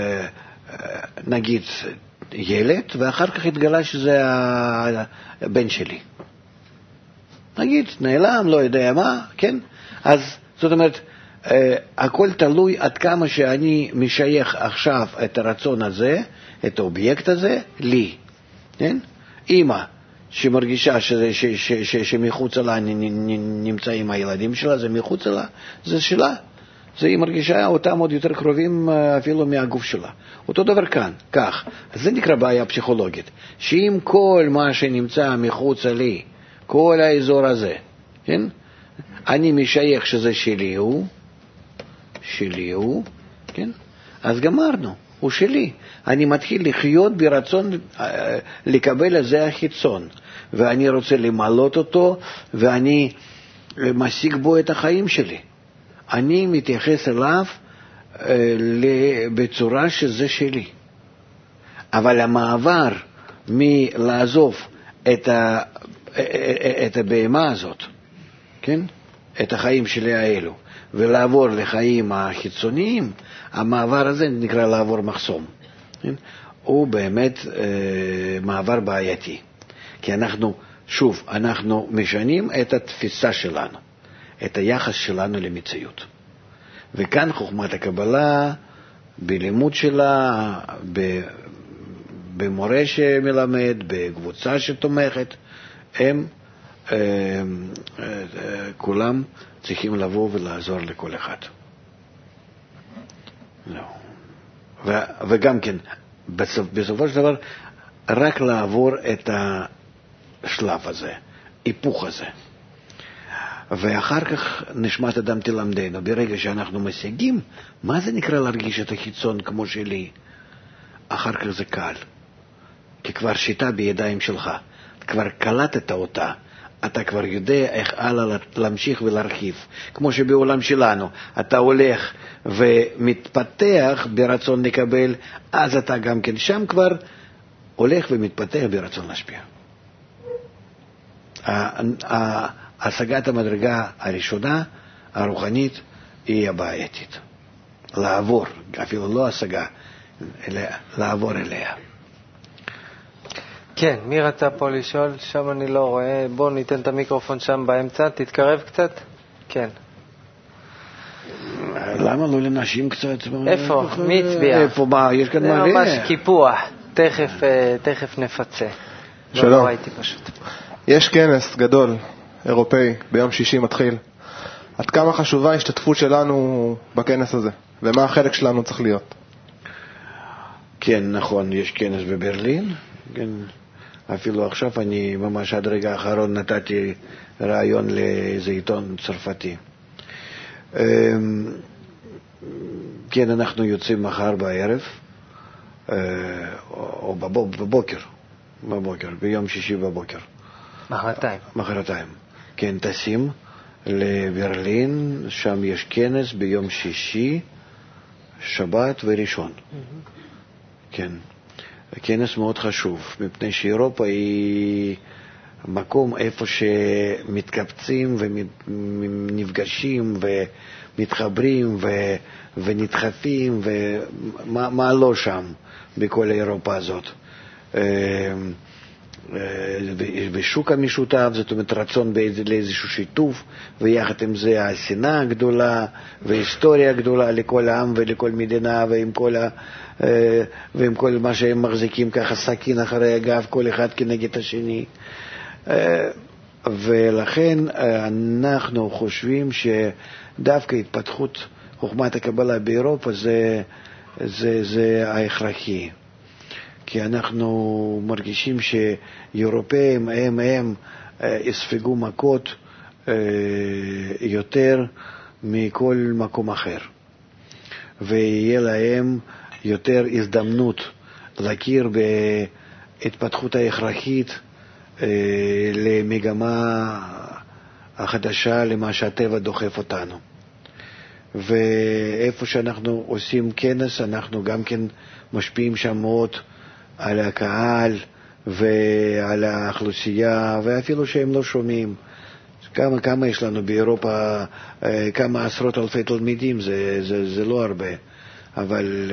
נגיד ילד, ואחר כך התגלה שזה הבן שלי. נגיד נעלם, לא יודע מה, כן? אז זאת אומרת, הכל תלוי עד כמה שאני משייך עכשיו את הרצון הזה, את האובייקט הזה, לי. כן? אמא שמרגישה שמחוץ לה נמצאים הילדים שלה, זה מחוץ לה, זה שלה. היא מרגישה אותם עוד יותר קרובים אפילו מהגוף שלה. אותו דבר כאן, כך. אז זה נקרא בעיה פסיכולוגית. שאם כל מה שנמצא מחוץ לי, כל האזור הזה, כן? אני משייך שזה שלי הוא, כן? אז גמרנו, הוא שלי. אני מתחיל לחיות ברצון לקבל את זה החיצון, ואני רוצה למלות אותו, ואני משיג בו את החיים שלי. אני מתייחס אליו בצורה שזה שלי. אבל המעבר מלעזוב את הבהמה הזאת, כן? את החיים שלי האלו, ולעבור לחיים החיצוניים, המעבר הזה נקרא לעבור מחסום. כן? הוא באמת מעבר בעייתי. כי אנחנו משנים את התפיסה שלנו, את היחס שלנו למציאות. וכאן חוכמת הקבלה, בלימוד שלה, במורה שמלמד, בקבוצה שתומכת, הם כולם צריכים לבוא ולעזור לכל אחד. וגם כן, בסופו של דבר, רק לעבור את השלב הזה, היפוך הזה. ואחר כך נשמת אדם תלמדנו. ברגע שאנחנו משיגים, מה זה נקרא להרגיש את החיצון כמו שלי? אחר כך זה קל. כי כבר שיטה בידיים שלך. כבר קלטת אותה. אתה כבר יודע איך הלאה להמשיך ולהרחיב. כמו שבעולם שלנו, אתה הולך ומתפתח ברצון לקבל, אז אתה גם כן שם כבר הולך ומתפתח ברצון להשפיע. השגת המדרגה הראשונה, הרוחנית, היא הבעייתית. לעבור, אפילו לא השגה, אלא לעבור אליה. כן, מי רצה פה לשאול? שם אני לא רואה. בוא ניתן את המיקרופון שם באמצע, תתקרב קצת. כן. למה לא לנשים קצת? איפה? מי הצביע? איפה? מה? יש כאן מלא. זה ממש קיפוח. תכף נפצה. שלום. לא ראיתי פשוט. יש כנס גדול, אירופאי, ביום שישי מתחיל. עד כמה חשובה ההשתתפות שלנו בכנס הזה? ומה החלק שלנו צריך להיות? כן, נכון, יש כנס בברלין. כן. אפילו עכשיו אני ממש עד רגע האחרון נתתי רעיון לאיזה עיתון צרפתי. כן, אנחנו יוצאים מחר בערב, או בבוקר, ביום שישי בבוקר. מחרתיים. כן, טסים לברלין, שם יש כנס ביום שישי, שבת וראשון. כן. כנס מאוד חשוב, מפני שאירופה היא מקום איפה שמתקבצים ונפגשים ומתחברים ונדחפים ומה לא שם בכל אירופה הזאת. בשוק המשותף, זאת אומרת רצון לאיזשהו שיתוף, ויחד עם זה השנאה הגדולה והיסטוריה גדולה לכל העם ולכל מדינה, ועם כל מה שהם מחזיקים ככה סכין אחרי הגב, כל אחד כנגד השני. ולכן אנחנו חושבים שדווקא התפתחות חוכמת הקבלה באירופה זה ההכרחי. כי אנחנו מרגישים שאירופאים הם יספגו מכות יותר מכל מקום אחר. ויהיה להם יותר הזדמנות להכיר בהתפתחות ההכרחית למגמה החדשה, למה שהטבע דוחף אותנו. ואיפה שאנחנו עושים כנס, אנחנו גם כן משפיעים שם מאוד על הקהל ועל האוכלוסייה, ואפילו שהם לא שומעים. כמה יש לנו באירופה, כמה עשרות אלפי תלמידים, זה לא הרבה. אבל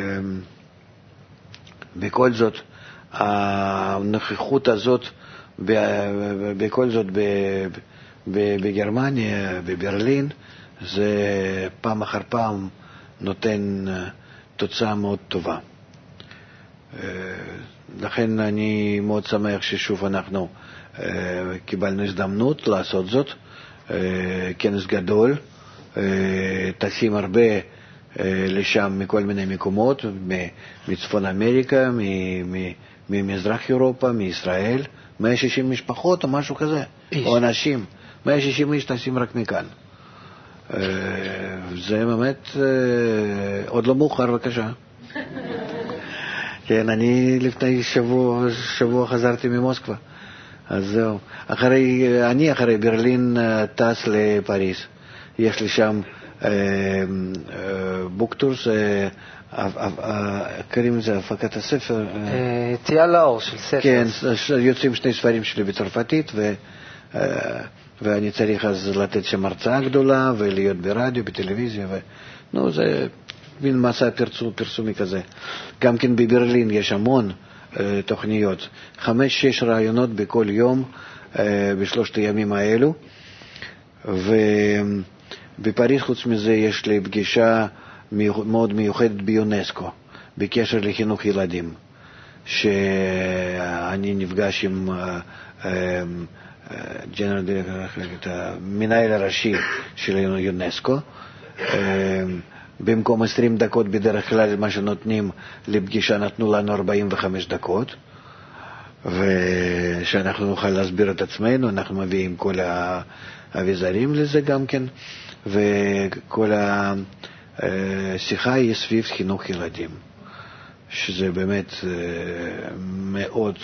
בכל זאת, הנוכחות הזאת, בכל זאת בגרמניה, בברלין, זה פעם אחר פעם נותן תוצאה מאוד טובה. לכן אני מאוד שמח ששוב אנחנו קיבלנו הזדמנות לעשות זאת. כנס גדול, טסים הרבה לשם מכל מיני מקומות, מצפון אמריקה, ממזרח אירופה, מישראל, 160 משפחות או משהו כזה, או אנשים, 160 איש טסים רק מכאן. זה באמת עוד לא מאוחר, בבקשה. כן, אני לפני שבוע חזרתי ממוסקבה. אז זהו. אחרי ברלין טס לפריז. יש לי שם בוקטורס, קוראים לזה הפקת הספר. יציאה לאור של ספר. כן, יוצאים שני ספרים שלי בצרפתית, ואני צריך אז לתת שם הרצאה גדולה, ולהיות ברדיו, בטלוויזיה, נו, זה מין מסע פרסומי כזה. גם כן בברלין יש המון תוכניות, 5-6 רעיונות בכל יום בשלושת הימים האלו. ובפריז חוץ מזה יש לי פגישה מאוד מיוחדת ביונסקו בקשר לחינוך ילדים, שאני נפגש עם המנהל הראשי של יונסקו. במקום 20 דקות בדרך כלל מה שנותנים לפגישה נתנו לנו 45 דקות, ושאנחנו נוכל להסביר את עצמנו. אנחנו מביאים כל האביזרים לזה גם כן, וכל השיחה היא סביב חינוך ילדים, שזה באמת מאוד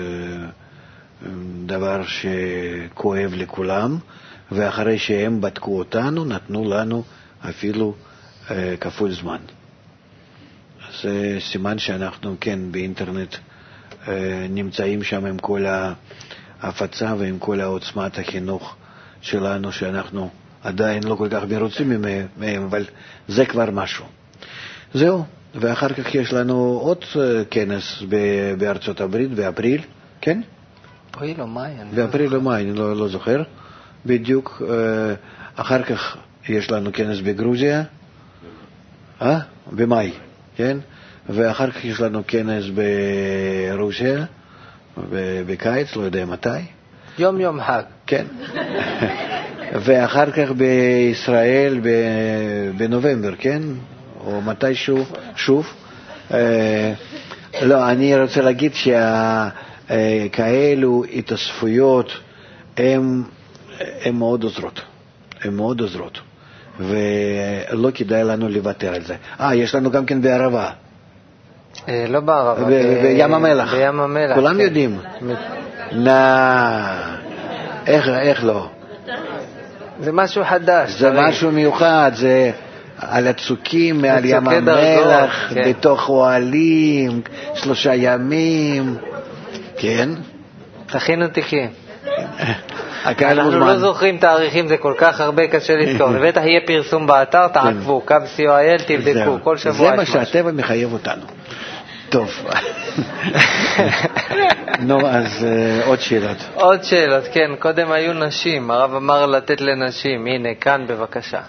דבר שכואב לכולם, ואחרי שהם בדקו אותנו נתנו לנו אפילו כפול זמן. זה סימן שאנחנו כן באינטרנט נמצאים שם עם כל ההפצה ועם כל העוצמת החינוך שלנו, שאנחנו עדיין לא כל כך מרוצים מהם, אבל זה כבר משהו. זהו, ואחר כך יש לנו עוד כנס בארצות הברית באפריל, כן? אפריל או מאי? באפריל או מאי, אני לא זוכר בדיוק. אחר כך יש לנו כנס בגרוזיה, במאי, כן? ואחר כך יש לנו כנס ברוסיה, בקיץ, לא יודע מתי. יום חג. כן. ואחר כך בישראל בנובמבר, כן? או מתישהו, שוב. לא, אני רוצה להגיד שכאלו התאספויות הן מאוד עוזרות. הן מאוד עוזרות. ולא כדאי לנו לוותר על זה. יש לנו גם כן בערבה. לא בערבה. בים המלח. בים המלח. כולם יודעים. איך לא? זה משהו חדש. זה משהו מיוחד, זה על הצוקים מעל ים המלח, בתוך אוהלים, 3 ימים. כן? תכינו תיקים. אנחנו לא זוכרים תאריכים, זה כל כך הרבה, קשה לזכור. בטח יהיה פרסום באתר, תעקבו, קו COIL, תבדקו, כל שבוע. זה מה שהטבע מחייב אותנו. טוב. נו, אז עוד שאלות. עוד שאלות, כן. קודם היו נשים, הרב אמר לתת לנשים. הנה, כאן בבקשה.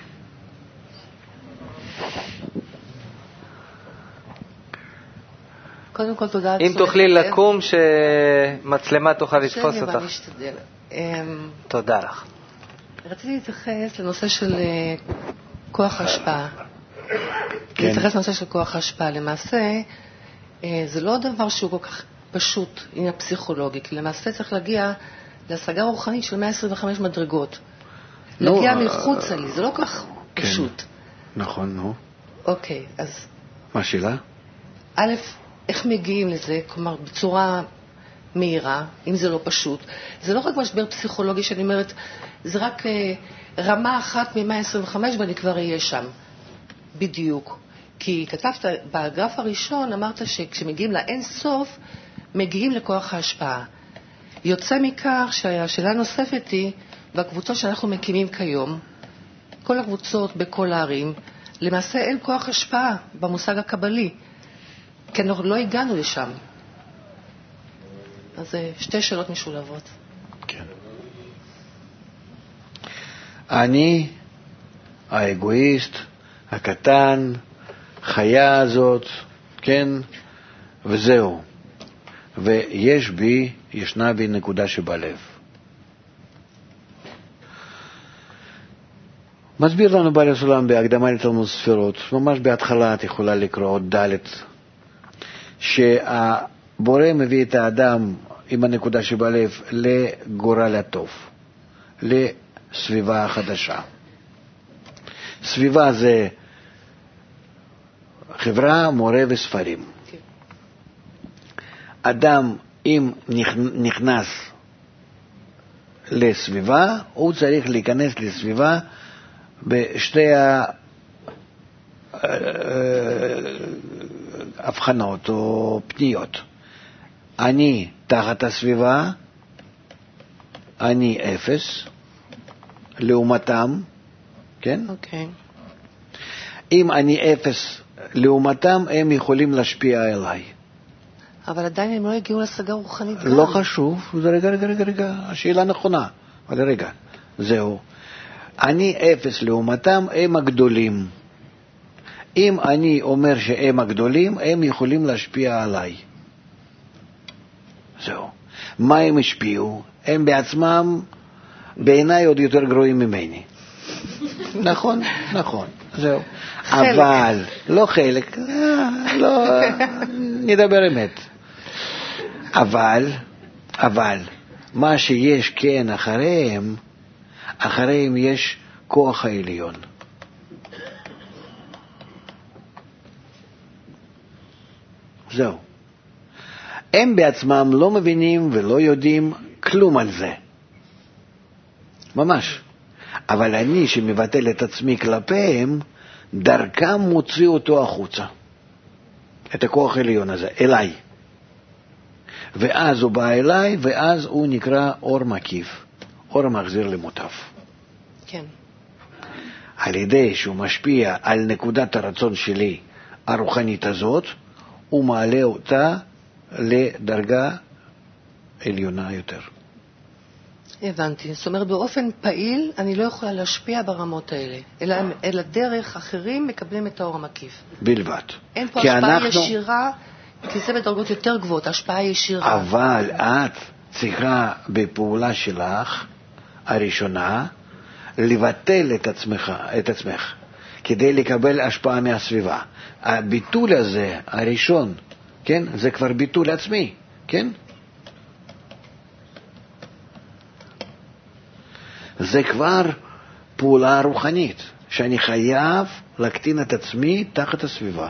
קודם כל תודה. אם תוכלי לקום, שמצלמה תוכל לתפוס אותך. תודה לך. רציתי להתייחס לנושא של כוח השפעה. להתייחס לנושא של כוח השפעה. למעשה, זה לא דבר שהוא כל כך פשוט, עניין פסיכולוגי, כי למעשה צריך להגיע להשגה רוחנית של 125 מדרגות. להגיע מחוץ לי, זה לא כל כך פשוט. נכון, נו. אוקיי, אז... מה השאלה? א', איך מגיעים לזה, כלומר, בצורה מהירה, אם זה לא פשוט. זה לא רק משבר פסיכולוגי שאני אומרת, זה רק רמה אחת מ-125 ואני כבר אהיה שם. בדיוק. כי כתבת בגרף הראשון, אמרת שכשמגיעים לאין סוף, מגיעים לכוח ההשפעה. יוצא מכך שהשאלה נוספת היא, בקבוצות שאנחנו מקימים כיום, כל הקבוצות בכל הערים, למעשה אין כוח השפעה במושג הקבלי, כי אנחנו לא הגענו לשם. אז זה 2 שאלות משולבות. כן. אני האגואיסט, הקטן, חיה הזאת, כן, וזהו. ישנה בי נקודה שבלב. מסביר לנו בעל הסולם בהקדמה לתלמוד ספירות, ממש בהתחלה את יכולה לקרוא עוד ד', שהבורא מביא את האדם עם הנקודה שבלב לגורל הטוב, לסביבה החדשה. סביבה זה חברה, מורה וספרים. אדם אם נכנס לסביבה, הוא צריך להיכנס לסביבה בשתי ההבחנות או פניות. אני תחת הסביבה, אני אפס, לעומתם, כן? אוקיי. אם אני אפס לעומתם, הם יכולים להשפיע עליי. אבל עדיין הם לא הגיעו להשגה רוחנית. לא חשוב, רגע, השאלה נכונה, אבל רגע, זהו. אני אפס לעומתם, הם הגדולים. אם אני אומר שהם הגדולים, הם יכולים להשפיע עליי. זהו. מה הם השפיעו? הם בעצמם בעיניי עוד יותר גרועים ממני. נכון, זהו. אבל, לא חלק, לא, נדבר אמת. אבל, מה שיש כן אחריהם יש כוח העליון. זהו. הם בעצמם לא מבינים ולא יודעים כלום על זה. ממש. אבל אני שמבטל את עצמי כלפיהם, דרכם מוציא אותו החוצה. את הכוח העליון הזה, אליי. ואז הוא בא אליי, ואז הוא נקרא אור מקיף. אור מחזיר למוטב. כן. על ידי שהוא משפיע על נקודת הרצון שלי, הרוחנית הזאת, הוא מעלה אותה לדרגה עליונה יותר. הבנתי. זאת אומרת, באופן פעיל אני לא יכולה להשפיע ברמות האלה, אלא דרך אחרים מקבלים את האור המקיף. בלבד. אין פה השפעה ישירה, כי זה בדרגות יותר גבוהות, השפעה ישירה. אבל את צריכה בפעולה שלך, הראשונה, לבטל את עצמך, כדי לקבל השפעה מהסביבה. הביטול הזה, הראשון, כן? זה כבר ביטול עצמי, כן? זה כבר פעולה רוחנית, שאני חייב להקטין את עצמי תחת הסביבה.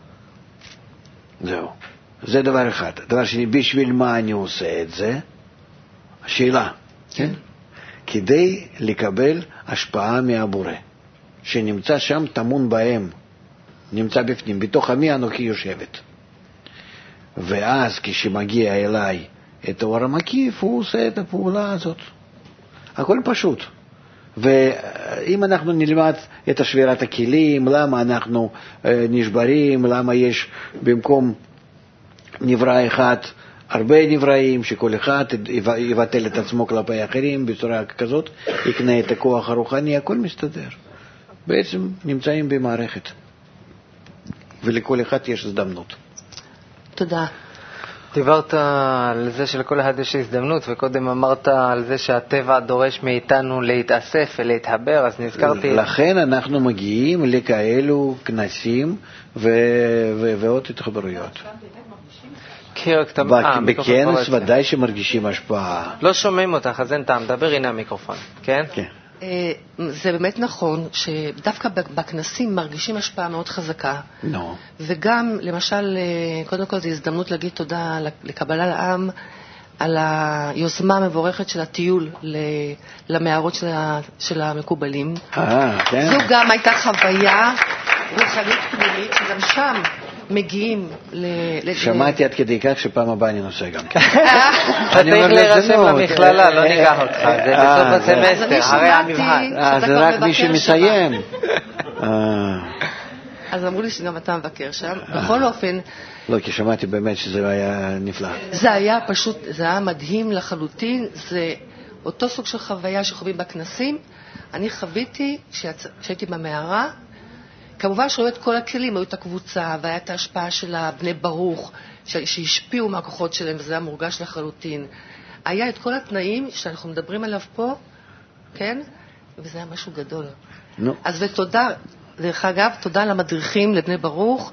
זהו. זה דבר אחד. דבר שני, בשביל מה אני עושה את זה? השאלה, כן? כדי לקבל השפעה מהבורא, שנמצא שם תמון בהם, נמצא בפנים, בתוך עמי אנוכי יושבת. ואז כשמגיע אליי את האור המקיף, הוא עושה את הפעולה הזאת. הכל פשוט. ואם אנחנו נלמד את שבירת הכלים, למה אנחנו נשברים, למה יש במקום נברא אחד הרבה נבראים, שכל אחד יבטל את עצמו כלפי אחרים בצורה כזאת, יקנה את הכוח הרוחני, הכל מסתדר. בעצם נמצאים במערכת. ולכל אחד יש הזדמנות. תודה. דיברת על זה שלכל אחד יש הזדמנות, וקודם אמרת על זה שהטבע דורש מאיתנו להתאסף ולהתחבר, אז נזכרתי... לכן אנחנו מגיעים לכאלו כנסים ועוד התחברויות. בכנס ודאי שמרגישים השפעה. לא שומעים אותך, אז אין טעם, דבר הנה המיקרופון, כן? כן. זה באמת נכון שדווקא בכנסים מרגישים השפעה מאוד חזקה. וגם, למשל, קודם כל זו הזדמנות להגיד תודה לקבלה לעם על היוזמה המבורכת של הטיול למערות של המקובלים. זו גם הייתה חוויה רוחנית פנימית, שגם שם מגיעים שמעתי עד כדי כך שפעם הבאה אני נוסע גם. אתה צריך להירשם למכללה, לא ניקח אותך, זה בסוף הסמסטר, הרי המבחן. זה רק מי שמסיים. אז אמרו לי שגם אתה מבקר שם. בכל אופן... לא, כי שמעתי באמת שזה היה נפלא. זה היה פשוט, זה היה מדהים לחלוטין, זה אותו סוג של חוויה שחווים בכנסים, אני חוויתי כשהייתי במערה, כמובן שראו את כל הכלים, היו את הקבוצה, והיה את ההשפעה של בני ברוך, שהשפיעו מהכוחות שלהם, וזה היה מורגש לחלוטין. היה את כל התנאים שאנחנו מדברים עליו פה, כן? וזה היה משהו גדול. אז ותודה, דרך אגב, תודה למדריכים, לבני ברוך,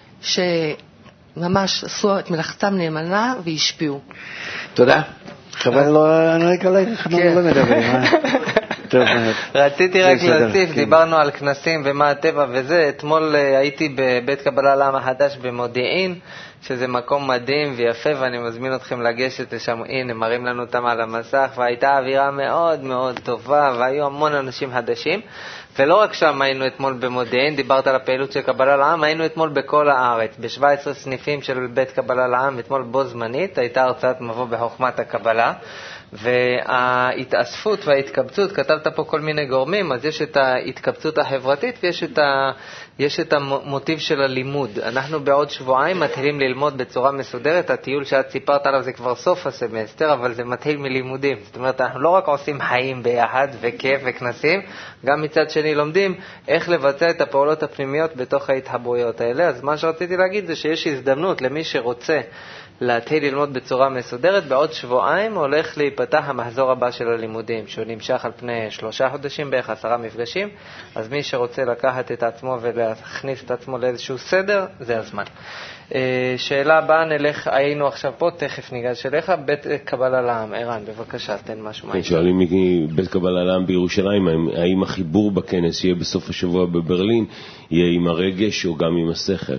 שממש עשו את מלאכתם נאמנה והשפיעו. תודה. חבל לא מדברים. רציתי רק להוסיף, דיברנו על כנסים ומה הטבע וזה. אתמול הייתי בבית קבלה לעם החדש במודיעין, שזה מקום מדהים ויפה, ואני מזמין אתכם לגשת לשם. הנה, מראים לנו אותם על המסך, והייתה אווירה מאוד מאוד טובה, והיו המון אנשים חדשים. ולא רק שם היינו אתמול במודיעין, דיברת על הפעילות של קבלה לעם, היינו אתמול בכל הארץ, ב-17 סניפים של בית קבלה לעם, אתמול בו זמנית, הייתה הרצאת מבוא בחוכמת הקבלה, וההתאספות וההתקבצות, כתבת פה כל מיני גורמים, אז יש את ההתקבצות החברתית ויש את המוטיב של הלימוד. אנחנו בעוד שבועיים מתחילים ללמוד בצורה מסודרת, הטיול שאת סיפרת עליו זה כבר סוף הסמסטר, אבל זה מתחיל מלימודים. זאת אומרת, אנחנו לא רק עושים חיים ביחד וכיף וכנסים, גם מצד שני לומדים איך לבצע את הפעולות הפנימיות בתוך ההתחברויות האלה. אז מה שרציתי להגיד זה שיש הזדמנות למי שרוצה להתחיל ללמוד בצורה מסודרת. בעוד שבועיים הולך להיפתח המחזור הבא של הלימודים, שהוא נמשך על פני 3 חודשים, בערך 10 מפגשים. אז מי שרוצה לקחת את עצמו ולהכניס את עצמו לאיזשהו סדר, זה הזמן. שאלה הבאה, נלך, היינו עכשיו פה, תכף ניגש אליך, בית קבלה לעם. ערן, בבקשה, תן משהו. שואלים מבית קבלה לעם בירושלים, האם החיבור בכנס יהיה בסוף השבוע בברלין, יהיה עם הרגש או גם עם השכל?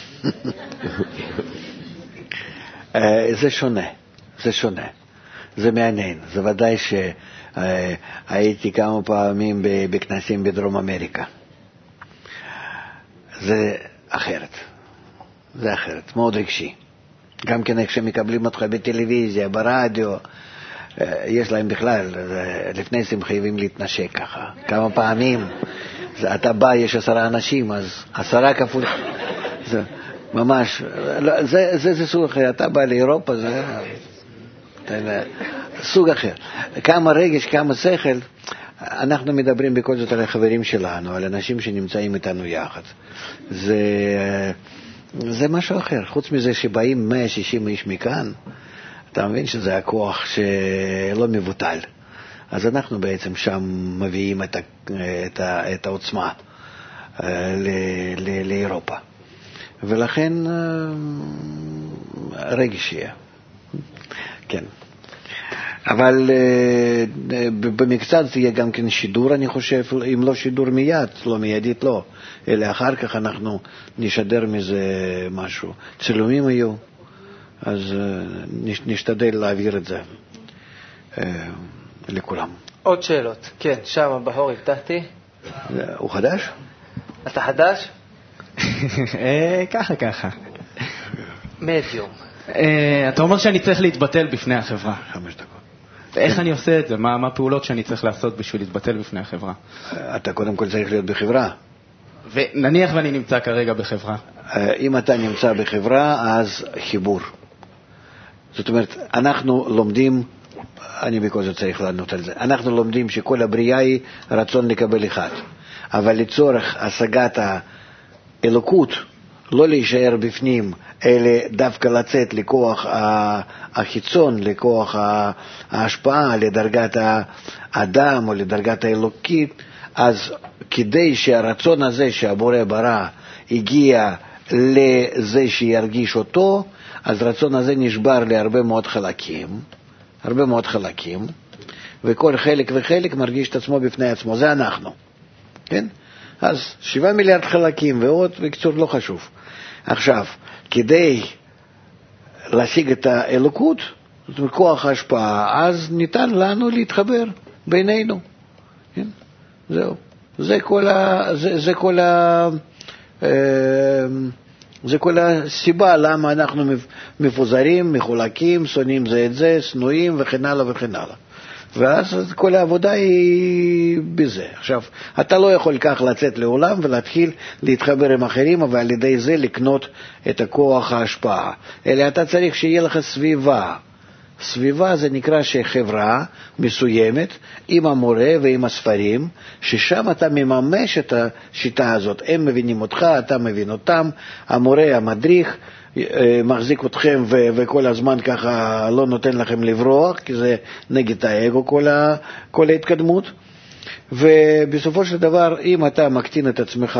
זה שונה, זה מעניין. זה ודאי שהייתי כמה פעמים בכנסים בדרום אמריקה. זה אחרת, מאוד רגשי. גם כן איך שמקבלים אותך בטלוויזיה, ברדיו, יש להם בכלל, לפני זה הם חייבים להתנשק ככה. כמה פעמים, אתה בא, יש 10 אנשים, אז 10 כפול... ממש, זה סוג אחר. אתה בא לאירופה, זה סוג אחר. כמה רגש, כמה שכל. אנחנו מדברים בכל זאת על החברים שלנו, על אנשים שנמצאים איתנו יחד. זה משהו אחר. חוץ מזה שבאים 160 איש מכאן, אתה מבין שזה הכוח שלא מבוטל. אז אנחנו בעצם שם מביאים את העוצמה לאירופה. ולכן רגש יהיה. כן. אבל במקצת יהיה גם כן שידור, אני חושב, אם לא שידור מיד, לא מיידית לא, אלא אחר כך אנחנו נשדר מזה משהו. צילומים היו, אז נשתדל להעביר את זה לכולם. עוד שאלות. כן, שם הבחור הבטחתי. הוא חדש? אתה חדש? ככה. מדיום. אתה אומר שאני צריך להתבטל בפני החברה. 5 דקות. איך אני עושה את זה? מה הפעולות שאני צריך לעשות בשביל להתבטל בפני החברה? אתה קודם כל צריך להיות בחברה. ונניח ואני נמצא כרגע בחברה. אם אתה נמצא בחברה, אז חיבור. זאת אומרת, אנחנו לומדים, אני בכל זאת צריך לענות על זה, אנחנו לומדים שכל הבריאה היא רצון לקבל אחד. אבל לצורך השגת האלוקות, לא להישאר בפנים, אלא דווקא לצאת לכוח החיצון, לכוח ההשפעה, לדרגת האדם או לדרגת האלוקית, אז כדי שהרצון הזה שהבורא ברא הגיע לזה שירגיש אותו, אז רצון הזה נשבר להרבה מאוד חלקים, וכל חלק וחלק מרגיש את עצמו בפני עצמו, זה אנחנו, כן? אז 7 מיליארד חלקים ועוד, בקצור לא חשוב. עכשיו, כדי להשיג את האלוקות, זאת אומרת, כוח ההשפעה, אז ניתן לנו להתחבר בינינו. כן? זהו. זה כל הסיבה למה אנחנו מפוזרים, מחולקים, שונאים זה את זה, שנואים וכן הלאה וכן הלאה. ואז כל העבודה היא בזה. עכשיו, אתה לא יכול כך לצאת לעולם ולהתחיל להתחבר עם אחרים, אבל על ידי זה לקנות את הכוח ההשפעה. אלא אתה צריך שיהיה לך סביבה זה נקרא שחברה מסוימת עם המורה ועם הספרים, ששם אתה מממש את השיטה הזאת. הם מבינים אותך, אתה מבין אותם, המורה, המדריך, מחזיק אתכם וכל הזמן ככה לא נותן לכם לברוח, כי זה נגד האגו כל ההתקדמות. ובסופו של דבר, אם אתה מקטין את עצמך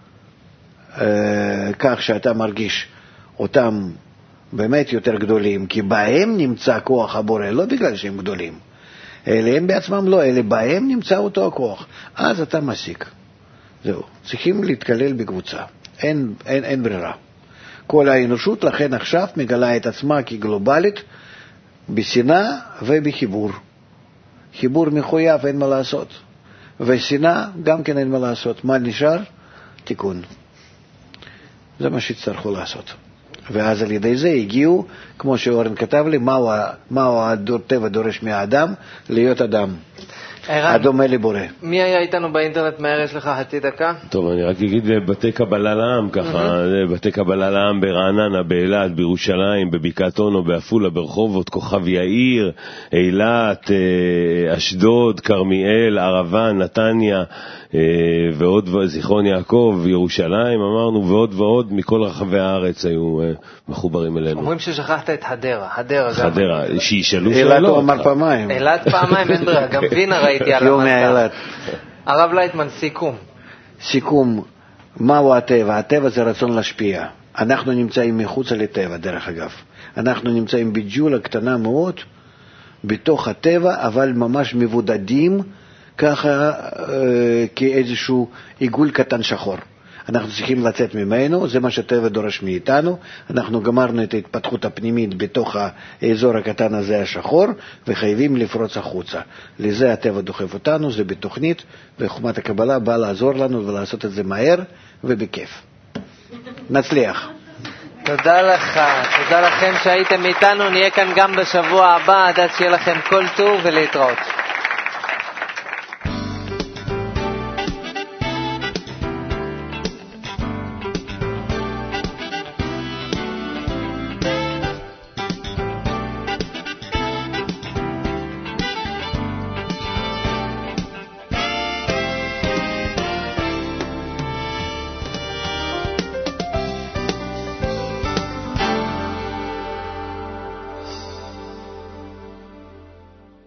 כך שאתה מרגיש אותם באמת יותר גדולים, כי בהם נמצא כוח הבורא, לא בגלל שהם גדולים, אלא הם בעצמם לא, אלא בהם נמצא אותו הכוח, אז אתה מסיק. זהו, צריכים להתקלל בקבוצה, אין ברירה. כל האנושות לכן עכשיו מגלה את עצמה כגלובלית, בשנאה ובחיבור. חיבור מחויב, אין מה לעשות. ושנאה גם כן אין מה לעשות. מה נשאר? תיקון. זה מה שצריכו לעשות. ואז על ידי זה הגיעו, כמו שאורן כתב לי, מהו הטבע דורש מהאדם? להיות אדם. הדומה לבורא. מי היה איתנו באינטרנט? מהר, יש לך חצי דקה? טוב, אני רק אגיד בתי קבלה לעם, ככה, בתי קבלה לעם ברעננה, באילת, בירושלים, בבקעת אונו, בעפולה, ברחובות, כוכב יאיר, אילת, אשדוד, כרמיאל, ערבה, נתניה, ועוד זיכרון יעקב, ירושלים, אמרנו, ועוד ועוד, מכל רחבי הארץ היו מחוברים אלינו. אומרים ששכחת את חדרה. חדרה, שישאלו שאלות. אילת הוא אמר פעמיים. אילת פעמיים, אין ברירה, גם וינה ראיתי על המסע. הרב לייטמן, סיכום, מהו הטבע? הטבע זה רצון להשפיע. אנחנו נמצאים מחוץ לטבע, דרך אגב. אנחנו נמצאים בג'ולה קטנה מאוד, בתוך הטבע, אבל ממש מבודדים, ככה כאיזשהו עיגול קטן שחור. אנחנו צריכים לצאת ממנו, זה מה שהטבע דורש מאיתנו. אנחנו גמרנו את ההתפתחות הפנימית בתוך האזור הקטן הזה השחור, וחייבים לפרוץ החוצה. לזה הטבע דוחף אותנו, זה בתוכנית, וחוכמת הקבלה באה לעזור לנו ולעשות את זה מהר ובכיף. נצליח. תודה לך, תודה לכם שהייתם איתנו, נהיה כאן גם בשבוע הבא, עד שיהיה לכם כל טוב ולהתראות.